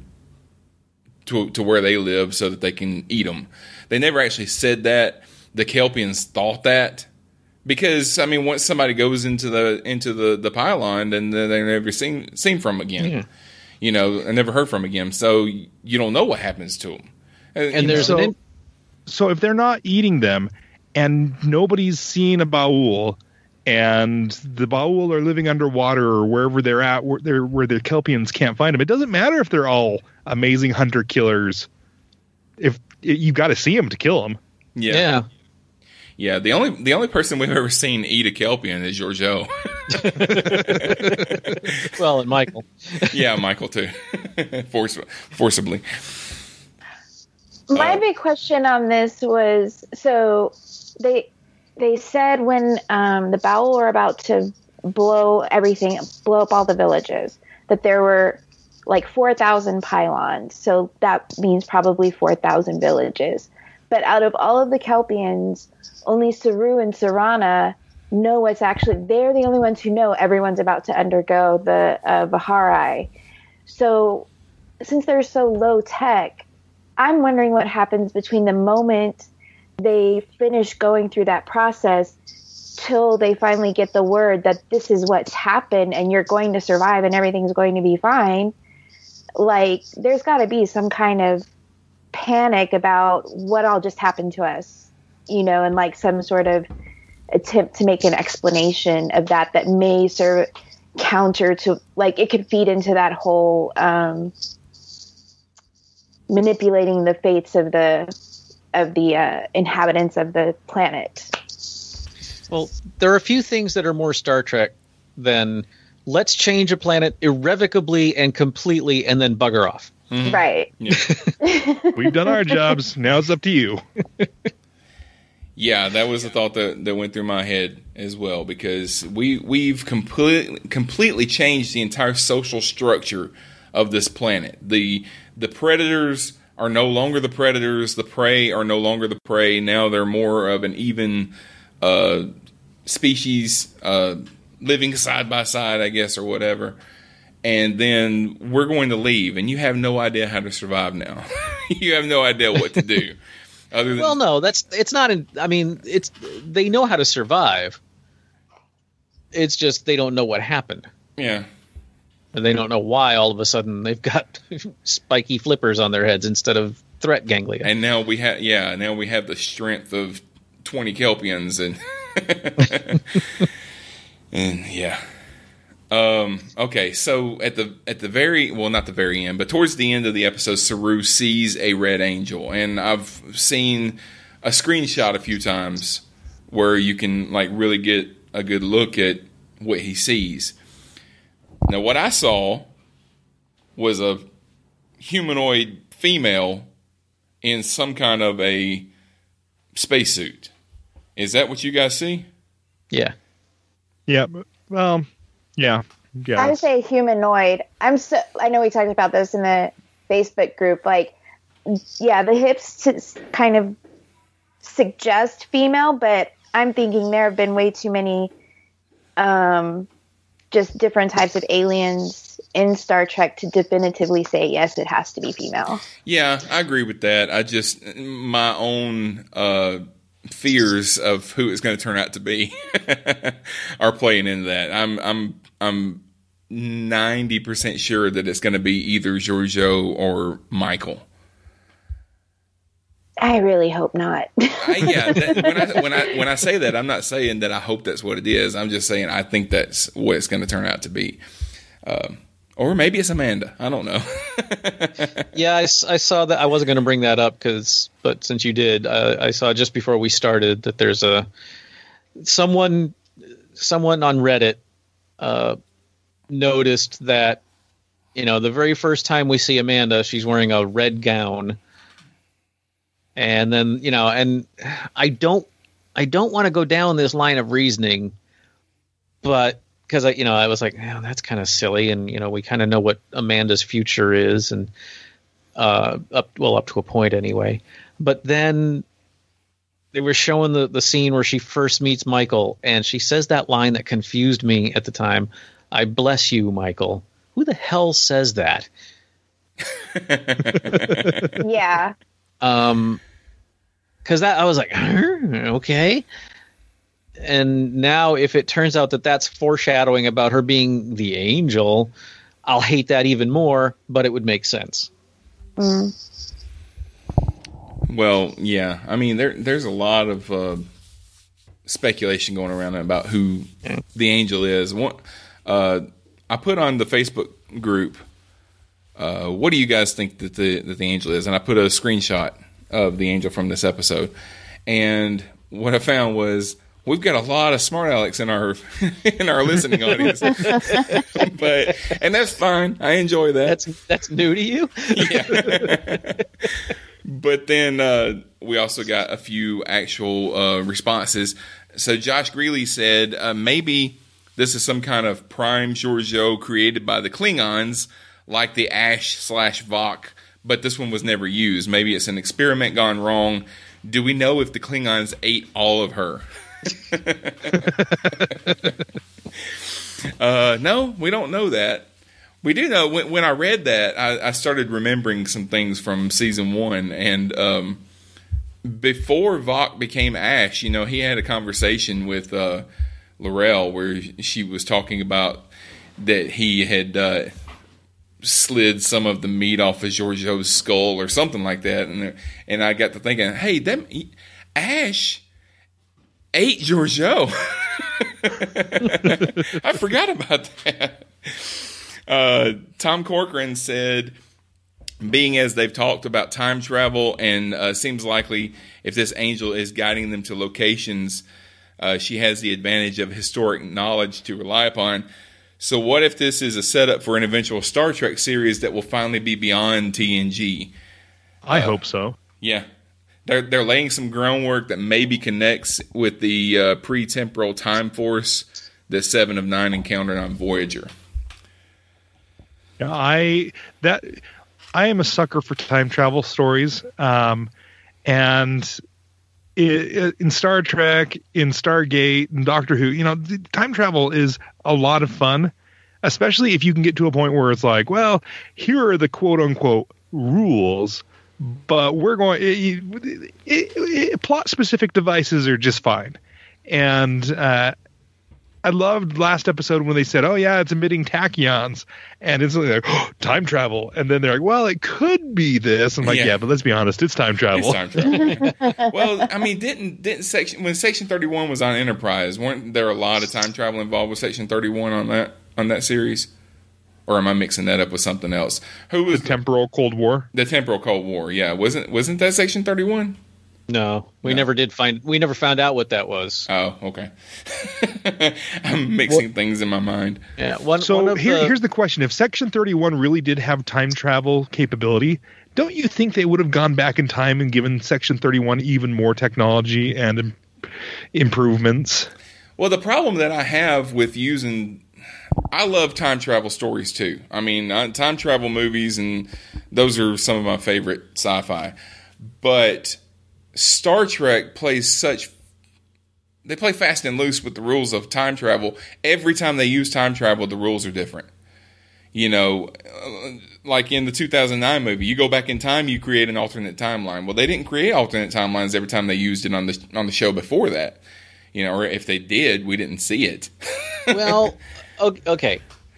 to to where they live so that they can eat them. They never actually said that. The Kelpians thought that, because I mean, once somebody goes into the into the, the pylon, then they're never seen seen from again. Yeah. You know, and never heard from again. So you don't know what happens to them. And there's so, an in- so if they're not eating them, and nobody's seen a Ba'ul, and the Ba'ul are living underwater or wherever they're at, where, they're, where the Kelpians can't find them, it doesn't matter if they're all amazing hunter killers. If you got to see them to kill them. Yeah. yeah. Yeah, the only the only person we've ever seen eat a Kelpian is Georgiou. Well, and Michael. Yeah, Michael too. Force, forcibly. My uh, big question on this was, so they they said when um, the Ba'ul were about to blow everything, blow up all the villages, that there were like four thousand pylons. So that means probably four thousand villages. But out of all of the Kelpians, only Saru and Sarana know what's actually, they're the only ones who know everyone's about to undergo the uh, Vihari. So since they're so low tech, I'm wondering what happens between the moment they finish going through that process till they finally get the word that this is what's happened and you're going to survive and everything's going to be fine. Like, there's got to be some kind of panic about what all just happened to us, you know, and like some sort of attempt to make an explanation of that that may serve counter to, like, it could feed into that whole um, manipulating the fates of the of the uh, inhabitants of the planet. Well, there are a few things that are more Star Trek than let's change a planet irrevocably and completely and then bugger off. Mm-hmm. Right. Yeah. We've done our jobs. Now it's up to you. Yeah, that was the thought that, that went through my head as well, because we, we've completely completely changed the entire social structure of this planet. The the predators are no longer the predators. The prey are no longer the prey. Now they're more of an even uh, species uh, living side by side, I guess, or whatever. And then we're going to leave, and you have no idea how to survive now. You have no idea what to do. Other than, well, no, that's it's not. In, I mean, it's they know how to survive. It's just they don't know what happened. Yeah. And they don't know why all of a sudden they've got spiky flippers on their heads instead of threat ganglia. And now we have, yeah, now we have the strength of twenty Kelpians, and and yeah. Um, okay, so at the at the very well, not the very end, but towards the end of the episode, Saru sees a red angel, and I've seen a screenshot a few times where you can like really get a good look at what he sees. Now, what I saw was a humanoid female in some kind of a spacesuit. Is that what you guys see? Yeah. Yeah. Well, yeah. Yeah. I would say humanoid. I'm so. I know we talked about this in the Facebook group. Like, yeah, the hips s- kind of suggest female, but I'm thinking there have been way too many, um, just different types of aliens in Star Trek to definitively say yes, it has to be female. Yeah, I agree with that. I just my own uh, fears of who it's going to turn out to be are playing into that. I'm I'm I'm ninety percent sure that it's going to be either Georgiou or Michael. I really hope not. I, yeah, that, when I when I when I say that, I'm not saying that I hope that's what it is. I'm just saying I think that's what it's going to turn out to be, um, or maybe it's Amanda. I don't know. Yeah, I, I saw that. I wasn't going to bring that up because, but since you did, uh, I saw just before we started that there's a someone someone on Reddit uh, noticed that, you know, the very first time we see Amanda, she's wearing a red gown. And then, you know, and I don't, I don't want to go down this line of reasoning, but because I, you know, I was like, oh, that's kind of silly. And, you know, we kind of know what Amanda's future is, and uh, up, well, up to a point anyway. But then they were showing the, the scene where she first meets Michael, and she says that line that confused me at the time. I bless you, Michael. Who the hell says that? Yeah. Um, cause that, I was like, okay. And now if it turns out that that's foreshadowing about her being the angel, I'll hate that even more, but it would make sense. Mm. Well, yeah. I mean, there there's a lot of uh, speculation going around about who Yeah. the angel is. One, uh, I put on the Facebook group, uh, what do you guys think that the that the angel is? And I put a screenshot of the angel from this episode. And what I found was we've got a lot of smart Alex in our in our listening audience. But and that's fine. I enjoy that. That's that's new to you. Yeah. But then uh, we also got a few actual uh, responses. So Josh Greeley said uh, maybe this is some kind of prime Georgiou created by the Klingons, like the Ash slash Vok, but this one was never used. Maybe it's an experiment gone wrong. Do we know if the Klingons ate all of her? uh, no, we don't know that. We do know when, when I read that, I, I started remembering some things from season one. And um, before Vok became Ash, you know, he had a conversation with uh, L'Rell where she was talking about that he had uh, slid some of the meat off of Georgiou's skull or something like that. And and I got to thinking, hey, that Ash ate Georgiou. I forgot about that. Uh, Tom Corcoran said, being as they've talked about time travel and uh, seems likely if this angel is guiding them to locations, uh, she has the advantage of historic knowledge to rely upon. So what if this is a setup for an eventual Star Trek series that will finally be beyond T N G? I Uh, hope so. Yeah. They're, they're laying some groundwork that maybe connects with the uh, pre-temporal time force that Seven of Nine encountered on Voyager. Yeah, I that I am a sucker for time travel stories, um, and it, it, in Star Trek, in Stargate, and Doctor Who, you know, the, time travel is a lot of fun, especially if you can get to a point where it's like, well, here are the quote unquote rules, but we're going. It, it, it, plot specific devices are just fine, and uh, I loved last episode when they said, "Oh yeah, it's emitting tachyons," and it's like oh, time travel, and then they're like, "Well, it could be this." I'm like, "Yeah, yeah but let's be honest, it's time travel." It's time travel. Well, I mean, didn't didn't section when Section thirty-one was on Enterprise, weren't there a lot of time travel involved with Section thirty-one on that on that series? Or am I mixing that up with something else? Who was the temporal Cold War? The temporal Cold War, yeah. Wasn't wasn't that Section thirty-one? No, we no. never did find. We never found out what that was. Oh, okay. I'm mixing what? things in my mind. Yeah. One, so one of here, the... here's the question: if Section thirty-one really did have time travel capability, don't you think they would have gone back in time and given Section thirty-one even more technology and im- improvements? Well, the problem that I have with using, I love time travel stories too. I mean, time travel movies, and those are some of my favorite sci-fi. But Star Trek plays such, they play fast and loose with the rules of time travel. Every time they use time travel, the rules are different. You know, like in the two thousand nine movie, you go back in time, you create an alternate timeline. Well, they didn't create alternate timelines every time they used it on the on the show before that. You know, or if they did, we didn't see it. Well, okay.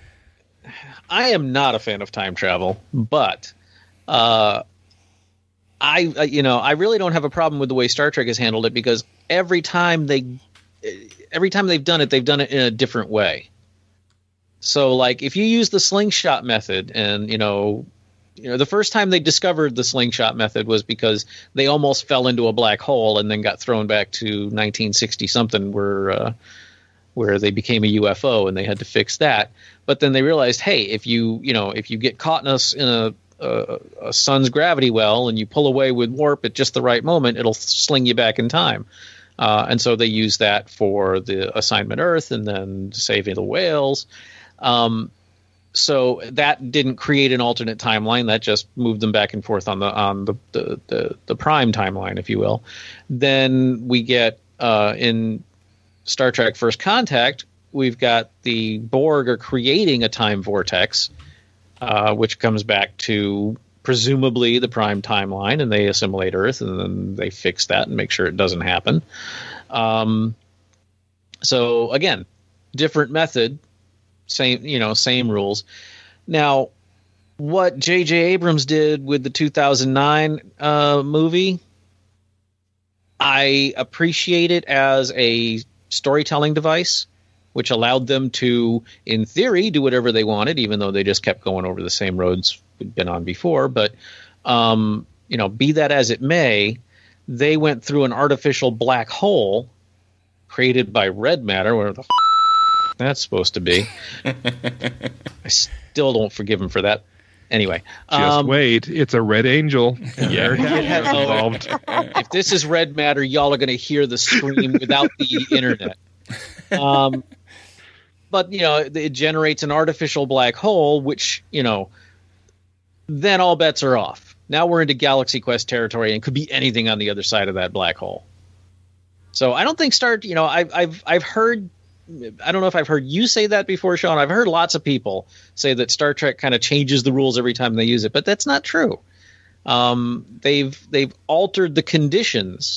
I am not a fan of time travel, but uh, I, you know, I really don't have a problem with the way Star Trek has handled it, because every time they, every time they've done it, they've done it in a different way. So, like, if you use the slingshot method, and you know, you know, the first time they discovered the slingshot method was because they almost fell into a black hole and then got thrown back to nineteen sixty something, where uh, where they became a U F O and they had to fix that. But then they realized, hey, if you, you know, if you get caught in a, in a A, a sun's gravity well and you pull away with warp at just the right moment, it'll sling you back in time. Uh, and so they use that for the Assignment Earth and then saving the whales. Um, so that didn't create an alternate timeline. That just moved them back and forth on the on the the, the, the prime timeline, if you will. Then we get uh, in Star Trek First Contact, we've got the Borg are creating a time vortex, Uh, which comes back to presumably the prime timeline, and they assimilate Earth, and then they fix that and make sure it doesn't happen. Um, so again, different method, same you know same rules. Now, what J J Abrams did with the two thousand nine uh, movie, I appreciate it as a storytelling device, which allowed them to, in theory, do whatever they wanted, even though they just kept going over the same roads we'd been on before. But, um, you know, be that as it may, they went through an artificial black hole created by red matter, whatever the f- that's supposed to be. I still don't forgive him for that. Anyway. Just um, wait. It's a red angel. Yeah. involved. If this is red matter, y'all are going to hear the scream without the internet. Um, but, you know, it generates an artificial black hole, which, you know, then all bets are off. Now we're into Galaxy Quest territory and could be anything on the other side of that black hole. So I don't think Star, you know, I've, I've, I've heard, I don't know if I've heard you say that before, Sean. I've heard lots of people say that Star Trek kind of changes the rules every time they use it, but that's not true. Um, they've, they've altered the conditions,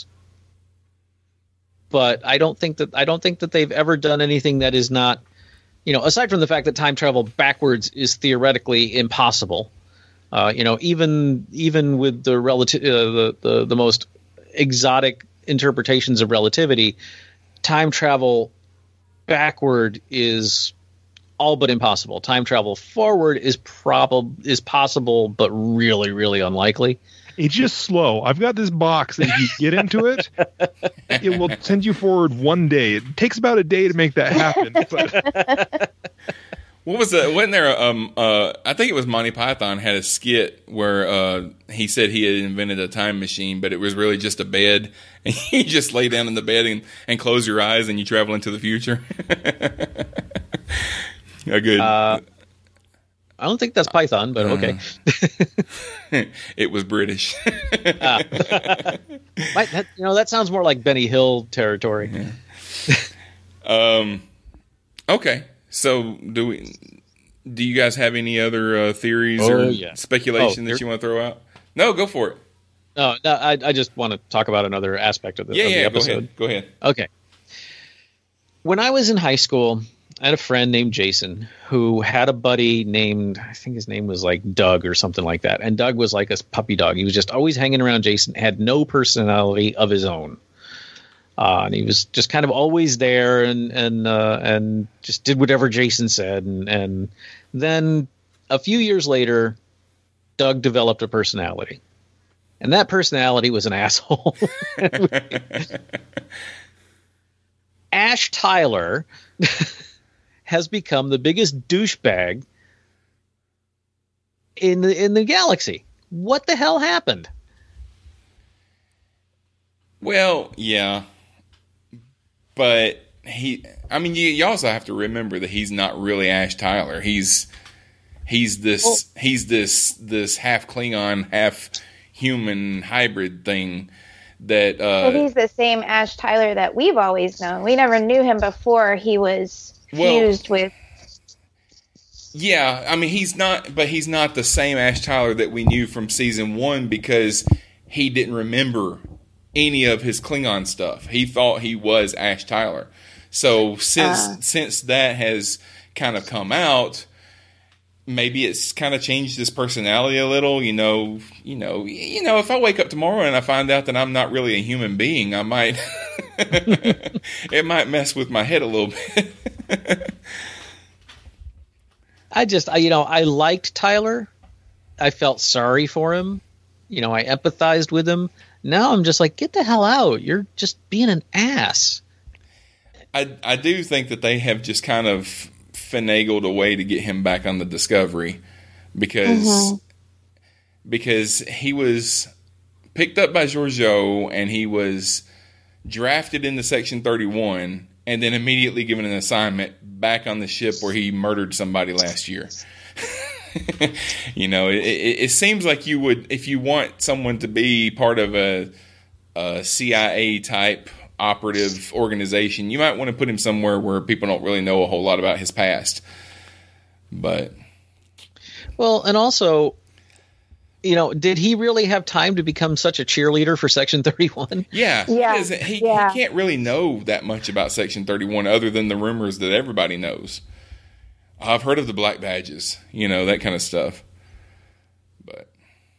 but I don't think that I don't think that they've ever done anything that is not, you know, aside from the fact that time travel backwards is theoretically impossible. Uh, you know, even even with the relative uh, the, the the most exotic interpretations of relativity, time travel backward is all but impossible. Time travel forward is probable is possible, but really really unlikely. It's just slow. I've got this box that if you get into it, it will send you forward one day. It takes about a day to make that happen. But. What was that? Wasn't there? Um, uh, I think it was Monty Python had a skit where uh, he said he had invented a time machine, but it was really just a bed, and you just lay down in the bed and, and close your eyes, and you travel into the future. A good. Uh, I don't think that's Python, but okay. Uh, it was British. ah. Might, that, you know, that sounds more like Benny Hill territory. Yeah. um. Okay. So, do we? Do you guys have any other uh, theories oh, or yeah. speculation oh, that you want to throw out? No, go for it. No, no, I, I just want to talk about another aspect of the, Yeah, of the yeah. Go episode. ahead. Go ahead. Okay. When I was in high school, I had a friend named Jason who had a buddy named, I think his name was like Doug or something like that. And Doug was like a puppy dog. He was just always hanging around Jason, had no personality of his own. Uh, and he was just kind of always there and and uh, and just did whatever Jason said. And, and then a few years later, Doug developed a personality. And that personality was an asshole. Ash Tyler has become the biggest douchebag in the in the galaxy. What the hell happened? Well, yeah. But he, I mean, you, you also have to remember that he's not really Ash Tyler. He's he's this well, he's this this half Klingon, half human hybrid thing that. Uh, but he's the same Ash Tyler that we've always known. We never knew him before he was well, fused with. Yeah, I mean, he's not, but he's not the same Ash Tyler that we knew from season one because he didn't remember any of his Klingon stuff. He thought he was Ash Tyler. So since uh. since that has kind of come out, maybe it's kind of changed his personality a little. You know, you know, you know. If I wake up tomorrow and I find out that I'm not really a human being, I might it might mess with my head a little bit. I just, I, you know, I liked Tyler. I felt sorry for him. You know, I empathized with him. Now I'm just like, get the hell out. You're just being an ass. I, I do think that they have just kind of finagled a way to get him back on the Discovery because mm-hmm. because he was picked up by Georgiou and he was drafted into Section thirty-one and then immediately given an assignment back on the ship where he murdered somebody last year. You know, it, it, it seems like you would, if you want someone to be part of a, a C I A type operative organization, you might want to put him somewhere where people don't really know a whole lot about his past. But well, and also, you know, did he really have time to become such a cheerleader for Section thirty-one? Yeah, yeah, he, he, yeah. he can't really know that much about Section thirty-one other than the rumors that everybody knows. I've heard of the black badges, you know, that kind of stuff. But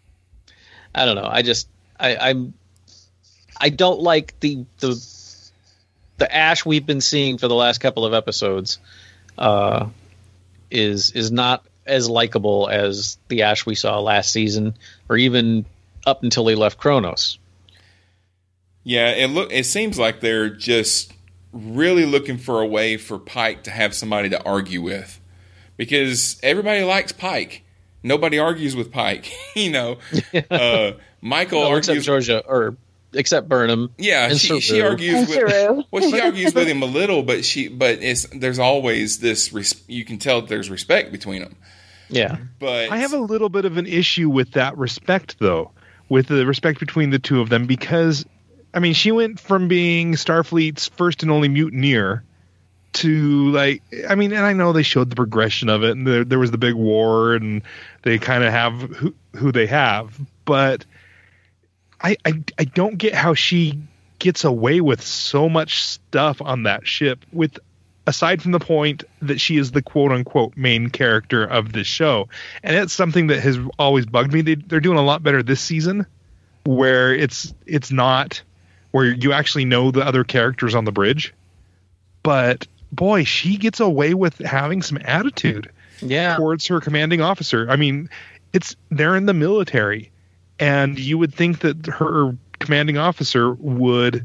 I don't know. I just I I'm I don't like the the the Ash we've been seeing for the last couple of episodes. Uh, is is not as likable as the Ash we saw last season, or even up until they left Kronos. Yeah, it look it seems like they're just really looking for a way for Pike to have somebody to argue with. Because everybody likes Pike. Nobody argues with Pike. You know, uh, Michael no, argues except Georgia, or except Burnham. Yeah, she, she argues and with. Well, she argues with him a little, but she, but it's there's always this. Res, you can tell that there's respect between them. Yeah, but I have a little bit of an issue with that respect, though, with the respect between the two of them, because I mean, she went from being Starfleet's first and only mutineer to, like, I mean, and I know they showed the progression of it, and there, there was the big war, and they kind of have who, who they have, but I, I I don't get how she gets away with so much stuff on that ship, with aside from the point that she is the quote unquote main character of this show, and it's something that has always bugged me. They, they're doing a lot better this season, where it's it's not where you actually know the other characters on the bridge, but boy, she gets away with having some attitude yeah. towards her commanding officer. I mean, it's they're in the military, and you would think that her commanding officer would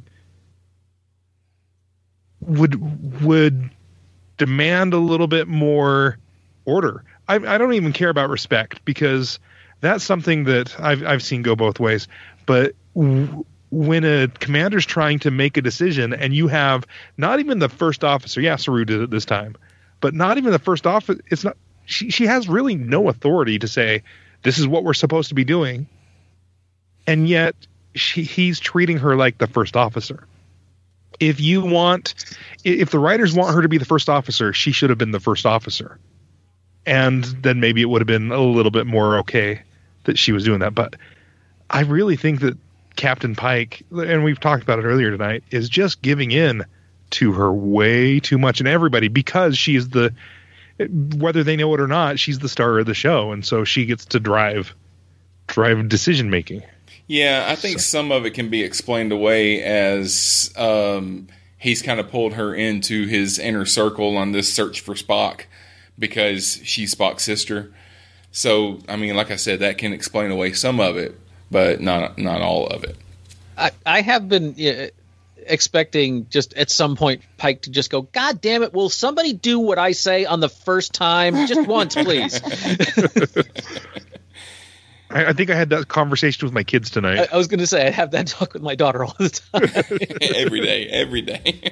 would would demand a little bit more order. I, I don't even care about respect, because that's something that I've I've seen go both ways. But w- when a commander's trying to make a decision, and you have not even the first officer, yeah, Saru did it this time, but not even the first officer, it's not, she, she has really no authority to say, this is what we're supposed to be doing. And yet she, he's treating her like the first officer. If you want, if the writers want her to be the first officer, she should have been the first officer. And then maybe it would have been a little bit more okay that she was doing that. But I really think that Captain Pike, and we've talked about it earlier tonight, is just giving in to her way too much, and everybody, because she's the, whether they know it or not, she's the star of the show, and so she gets to drive drive decision making. Yeah, I think so. Some of it can be explained away as um, he's kind of pulled her into his inner circle on this search for Spock because she's Spock's sister. So, I mean, like I said, that can explain away some of it, but not not all of it. I, I have been uh, expecting just at some point Pike to just go, God damn it, will somebody do what I say on the first time? Just once, please. I, I think I had that conversation with my kids tonight. I, I was going to say, I have that talk with my daughter all the time. Every day, every day.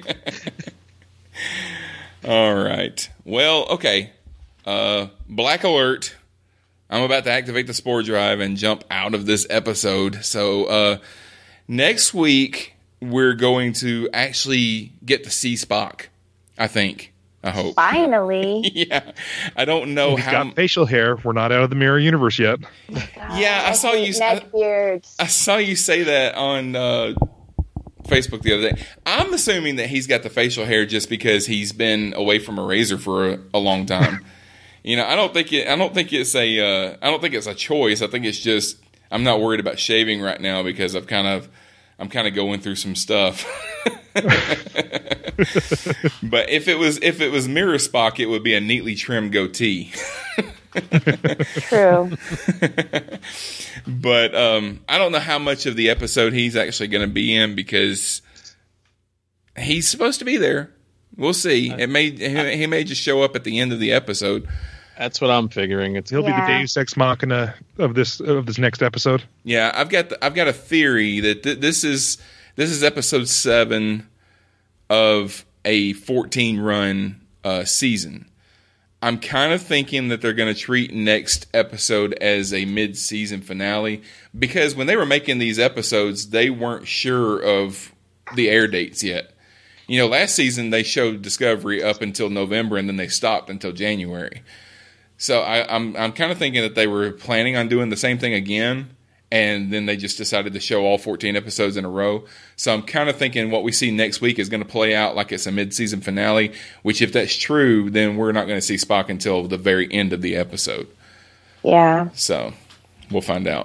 All right. Well, okay. Uh, Black Alert. I'm about to activate the Spore Drive and jump out of this episode. So uh, next week, we're going to actually get to see Spock, I think. I hope. Finally. Yeah. I don't know He's how. got facial hair. We're not out of the mirror universe yet. God, Yeah, I saw you. hate neckbeards. I saw you say that on uh, Facebook the other day. I'm assuming that he's got the facial hair just because he's been away from a razor for a, a long time. You know, I don't think it. I don't think it's a. Uh, I don't think it's a choice. I think it's just I'm not worried about shaving right now because I've kind of I'm kind of going through some stuff. But if it was if it was Mirror Spock, it would be a neatly trimmed goatee. True. But um, I don't know how much of the episode he's actually going to be in because he's supposed to be there. We'll see. It may he, he may just show up at the end of the episode. That's what I'm figuring. It's He'll Yeah. be the Deus Ex Machina of this of this next episode. Yeah, I've got the, I've got a theory that th- this is this is episode seven of a fourteen run uh, season. I'm kind of thinking that they're going to treat next episode as a mid-season finale because when they were making these episodes, they weren't sure of the air dates yet. You know, last season they showed Discovery up until November and then they stopped until January. So I, I'm I'm kind of thinking that they were planning on doing the same thing again, and then they just decided to show all fourteen episodes in a row. So I'm kind of thinking what we see next week is going to play out like it's a mid-season finale, which if that's true, then we're not going to see Spock until the very end of the episode. Yeah. So we'll find out.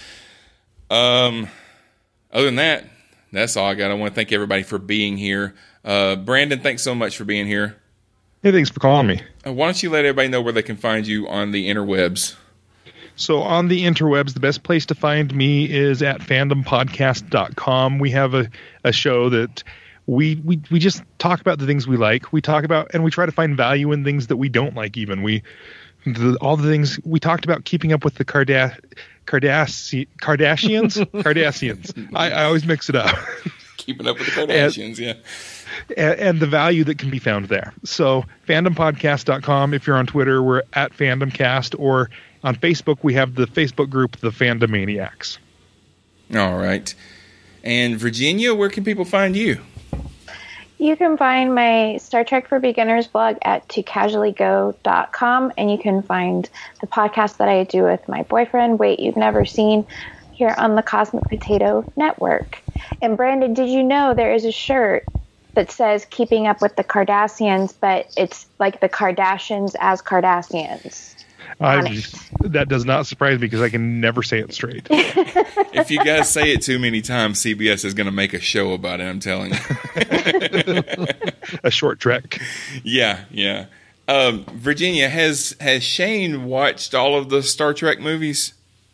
Um, other than that, that's all I got. I want to thank everybody for being here. Uh, Brandon, thanks so much for being here. Hey, thanks for calling me. Uh, why don't you let everybody know where they can find you on the interwebs? So on the interwebs, the best place to find me is at fandom podcast dot com. We have a, a show that we, we we just talk about the things we like. We talk about, and we try to find value in things that we don't like even. We the, all the things we talked about, keeping up with the Karda, Kardashian, Kardashians? Kardashians. I, I always mix it up. Keeping up with the Kardashians, and, yeah. And, and the value that can be found there. So fandom podcast dot com. If you're on Twitter, we're at FandomCast, or on Facebook, we have the Facebook group, The Fandomaniacs. All right. And Virginia, where can people find you? You can find my Star Trek for Beginners blog at to casually go dot com, and you can find the podcast that I do with my boyfriend, Wait You've Never Seen, here on the Cosmic Potato Network. And Brandon, did you know there is a shirt that says Keeping Up with the Kardashians, but it's like the Kardashians as Kardashians? I, that does not surprise me because I can never say it straight. If you guys say it too many times, C B S is going to make a show about it, I'm telling you. A short trek. Yeah, yeah. Um, Virginia, has has Shane watched all of the Star Trek movies?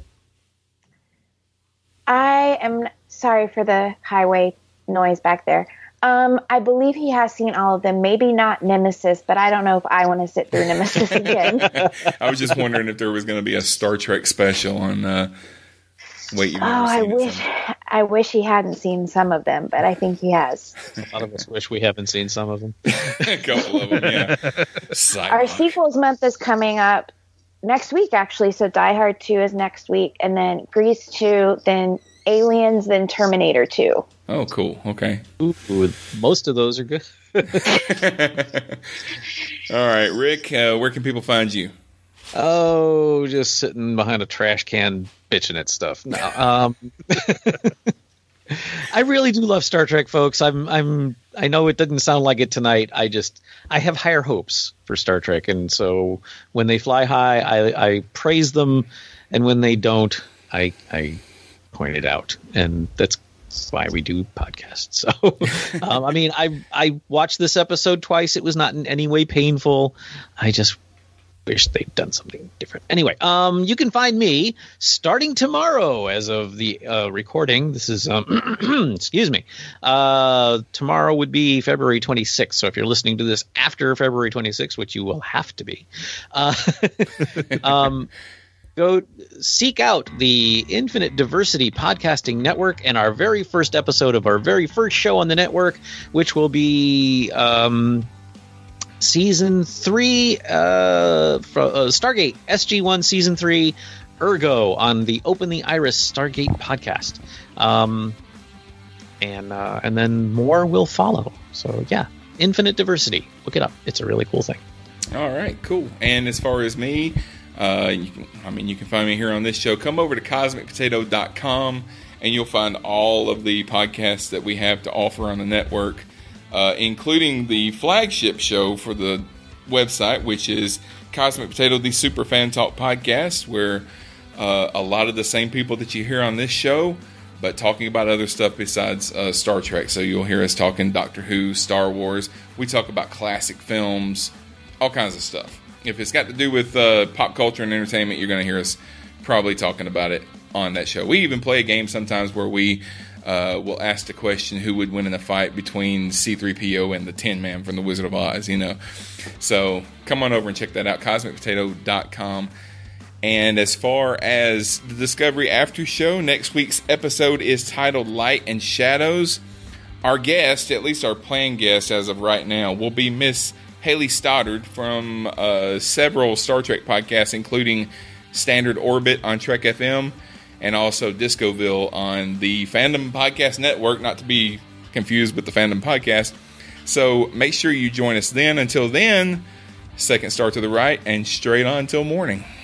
I am sorry for the highway noise back there. Um, I believe he has seen all of them. Maybe not Nemesis, but I don't know if I want to sit through Nemesis again. I was just wondering if there was going to be a Star Trek special on. Uh, Wait, you've never oh, I seen it, wish, so. I wish he hadn't seen some of them, but I think he has. A lot of us wish we haven't seen some of them. A couple of them, yeah. Psylocke. Our sequels month is coming up next week, actually. So Die Hard two is next week, and then Grease two, then Aliens, then Terminator two. Oh, cool. Okay. Ooh, most of those are good. All right, Rick, uh, where can people find you? Oh, just sitting behind a trash can bitching at stuff. No, um, I really do love Star Trek, folks. I'm, I'm, I know it didn't sound like it tonight. I just, I have higher hopes for Star Trek, and so when they fly high, I, I praise them, and when they don't, I, I point it out, and that's why we do podcasts. So, um, I mean, I, I watched this episode twice. It was not in any way painful. I just wish they'd done something different. Anyway, um, you can find me starting tomorrow as of the uh, recording. This is, um, excuse me, uh, tomorrow would be February twenty-sixth. So if you're listening to this after February twenty-sixth, which you will have to be, uh, um, go seek out the Infinite Diversity Podcasting Network and our very first episode of our very first show on the network, which will be, um, Season three, uh, from, uh, Stargate S G one Season three, Ergo on the Open the Iris Stargate podcast, um, and uh, and then more will follow. So yeah, Infinite Diversity, look it up. It's a really cool thing. All right, cool. And as far as me, uh, you can, I mean, you can find me here on this show. Come over to cosmic potato dot com, and you'll find all of the podcasts that we have to offer on the network. Uh, including the flagship show for the website, which is Cosmic Potato, the Super Fan Talk podcast, where uh, a lot of the same people that you hear on this show, but talking about other stuff besides uh, Star Trek. So you'll hear us talking Doctor Who, Star Wars. We talk about classic films, all kinds of stuff. If it's got to do with uh, pop culture and entertainment, you're going to hear us probably talking about it on that show. We even play a game sometimes where we Uh, we'll ask the question, who would win in a fight between C three P O and the Tin Man from The Wizard of Oz, you know. So come on over and check that out, cosmic potato dot com. And as far as the Discovery After Show, next week's episode is titled Light and Shadows. Our guest, at least our planned guest as of right now, will be Miss Haley Stoddard from uh, several Star Trek podcasts, including Standard Orbit on Trek F M, and also Discoville on the Fandom Podcast Network, not to be confused with the Fandom Podcast. So make sure you join us then. Until then, second star to the right and straight on till morning.